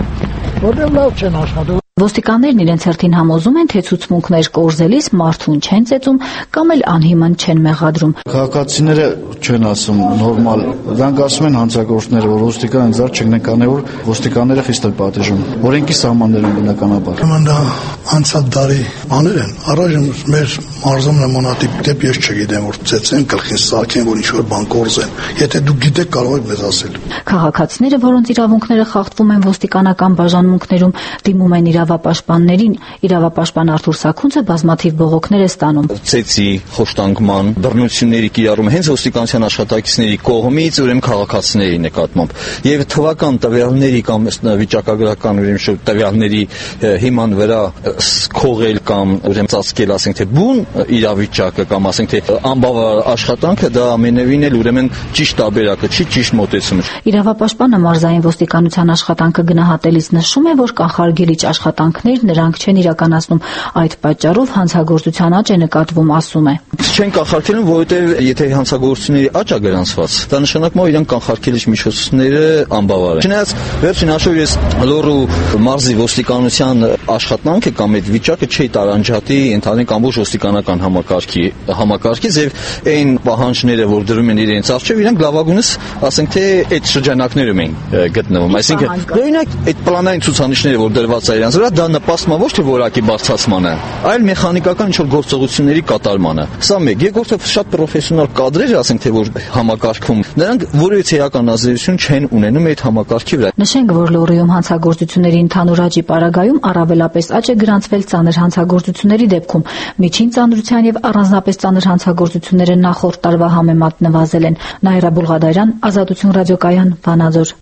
Որտեղ լավ չեն աշխատում։ Ոստիկաններն իրենց հերթին համոզում են, թե ցուցմունքներ կորզելիս մարդուն չեն ծեծում կամ էլ անհիմն չեն մեղադրում։ Քաղաքացիները չեն ասում նորմալ, դրանք ասում են հանցագործները, որ ոստիկանը ձեռ չգնեն, կանե որ ոստիկանները խիստ են պատժում։ Օրենքի սահմաններում բնականաբար։ Ուրեմն դա անցած տարի բաներ են։ Առայժմ մեր մարզում նմանատիպ դեպք ես չգիտեմ, որ ծեծեն, գլխին սարքեն, որ ինչ-որ բան կորզեն։ Եթե դուք գիտեք, կարող եք մեզ ասել։ Քաղաքացիները, որոնց իրավունքները խախտվում են ոստիկանական բաժանմունքներում, դիմում են իրավապաշտպաններին։ Իրավապաշտպան Արթուր Սաքունցը բազմաթիվ բողոքներ է ստանում։ Ծեծի, խոշտանգման, բռնությունների կիրառումը հենց ոստիկանության աշխատակիցների կողմից, ուրեմն քաղաքացիների նկատմամբ։ Եվ թվական տվյալների կամ վիճակագրական տվյալների հիման վրա քողել կամ ուրեմն ծածկել, ասենք թե բուն իրավիճակը կամ ասենք թե անբավարար աշխատանքը, դա ամենևին էլ ուրեմն ճիշտ տարբերակը չի, ճիշտ մոտեցումը։ Իրավապաշտպանը մարզային ոստիկանության աշխատանքը գնահատելիս նշում է, որ կանխարգելիչ աշխատանքներ նրանք չեն իրականացնում, այդ պատճառով հանցագործության աճ է նկատվում, ասում է։ Չեն կանխարգելում, որովհետև եթե հանցագործությունների աճ է գրանցված, դա նշանակում է իրենք կանխարգելիչ միջոցները անբավար են։ Չնայած վերջին հաշվով ես Լոռու մարզի ոստիկանության աշխատանքը կամ այդ վիճակը չի տարանջատի ընդհանուր ամբողջ ոստիկանական համակարգից եւ այն պահանջները, որ դրում են իրենց առջեւ, իրենք լավագույնս, ասենք թե այդ շրջանակներում են գտնվում։ Այսինքն, օրինակ այդ պլանային ցուցանիշները, որ դրված է իրենց վրա, դա նպաստում է ոչ թե որակի բարձրացմանը, այլ մեխանիկական ինչ-որ գործողությունների կատարմանը։ Սա մեկ։ Երկրորդը շատ պրոֆեսիոնալ կադրեր, ասենք թե որ համակարգում, նրանք որևէ էական ազդեցություն չեն ունենում այդ համակարգի վրա։ Նշենք, որ Լոռիում հանցագործությունների ընդհանուր աճի պարագայում առավելապես աճ է գրանցվել ծանր հանցագործությունների դեպքում։ Միջին ծանրության եւ առանձնապես ծանր հանցագործությունները նախորդ տարվա համեմատ նվազել են։ Նաիրա Բուլղադարյան, Ազատություն ռադիոկայան, Վանաձոր։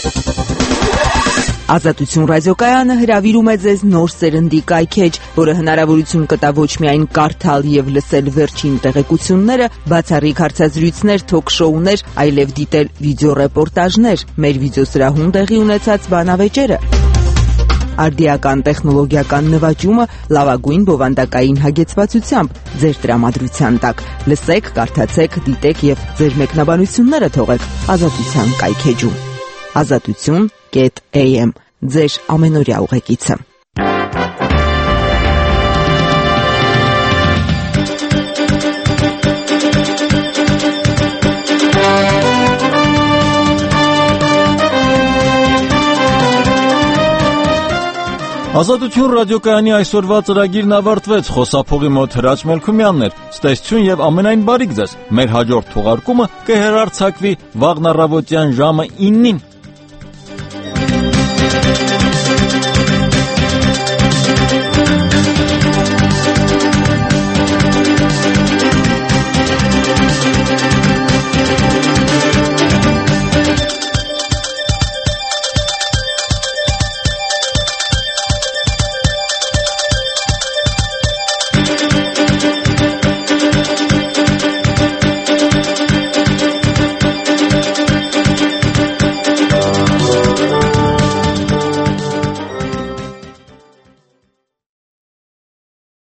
Ազատություն ռադիոկայանը հրավիրում է ձեզ նոր սերնդի կայքեջ, որը հնարավորություն կտա ոչ միայն կարդալ եւ լսել վերջին տեղեկությունները, բացառիկ հարցազրույցներ, թոք-շոուներ, այլև դիտել վիդեոռեպորտաժներ, մեր վիդեոսրահում տեղի ունեցած բանավեճերը։ Արդիական տեխնոլոգիական նվաճումը լավագույն բովանդակային հագեցվածությամբ ձեր տրամադրության տակ։ Լսեք, կարդացեք, դիտեք եւ ձեր մեկնաբանությունները թողեք Ազատության կայքեջում։ Azatutun.am ձեր ամենօրյա ուղեկիցը։ Ազատություն ռադիոկայանի այսօրվա ծրագիրն ավարտվեց, խոսափողի մոտ Հրաչ Մելքումյանն էր, ստեսություն եւ ամենայն բարիք ձեզ, մեր հաջորդ թողարկումը կհեռարձակվի վաղն առավոտյան ժամը 9-ին։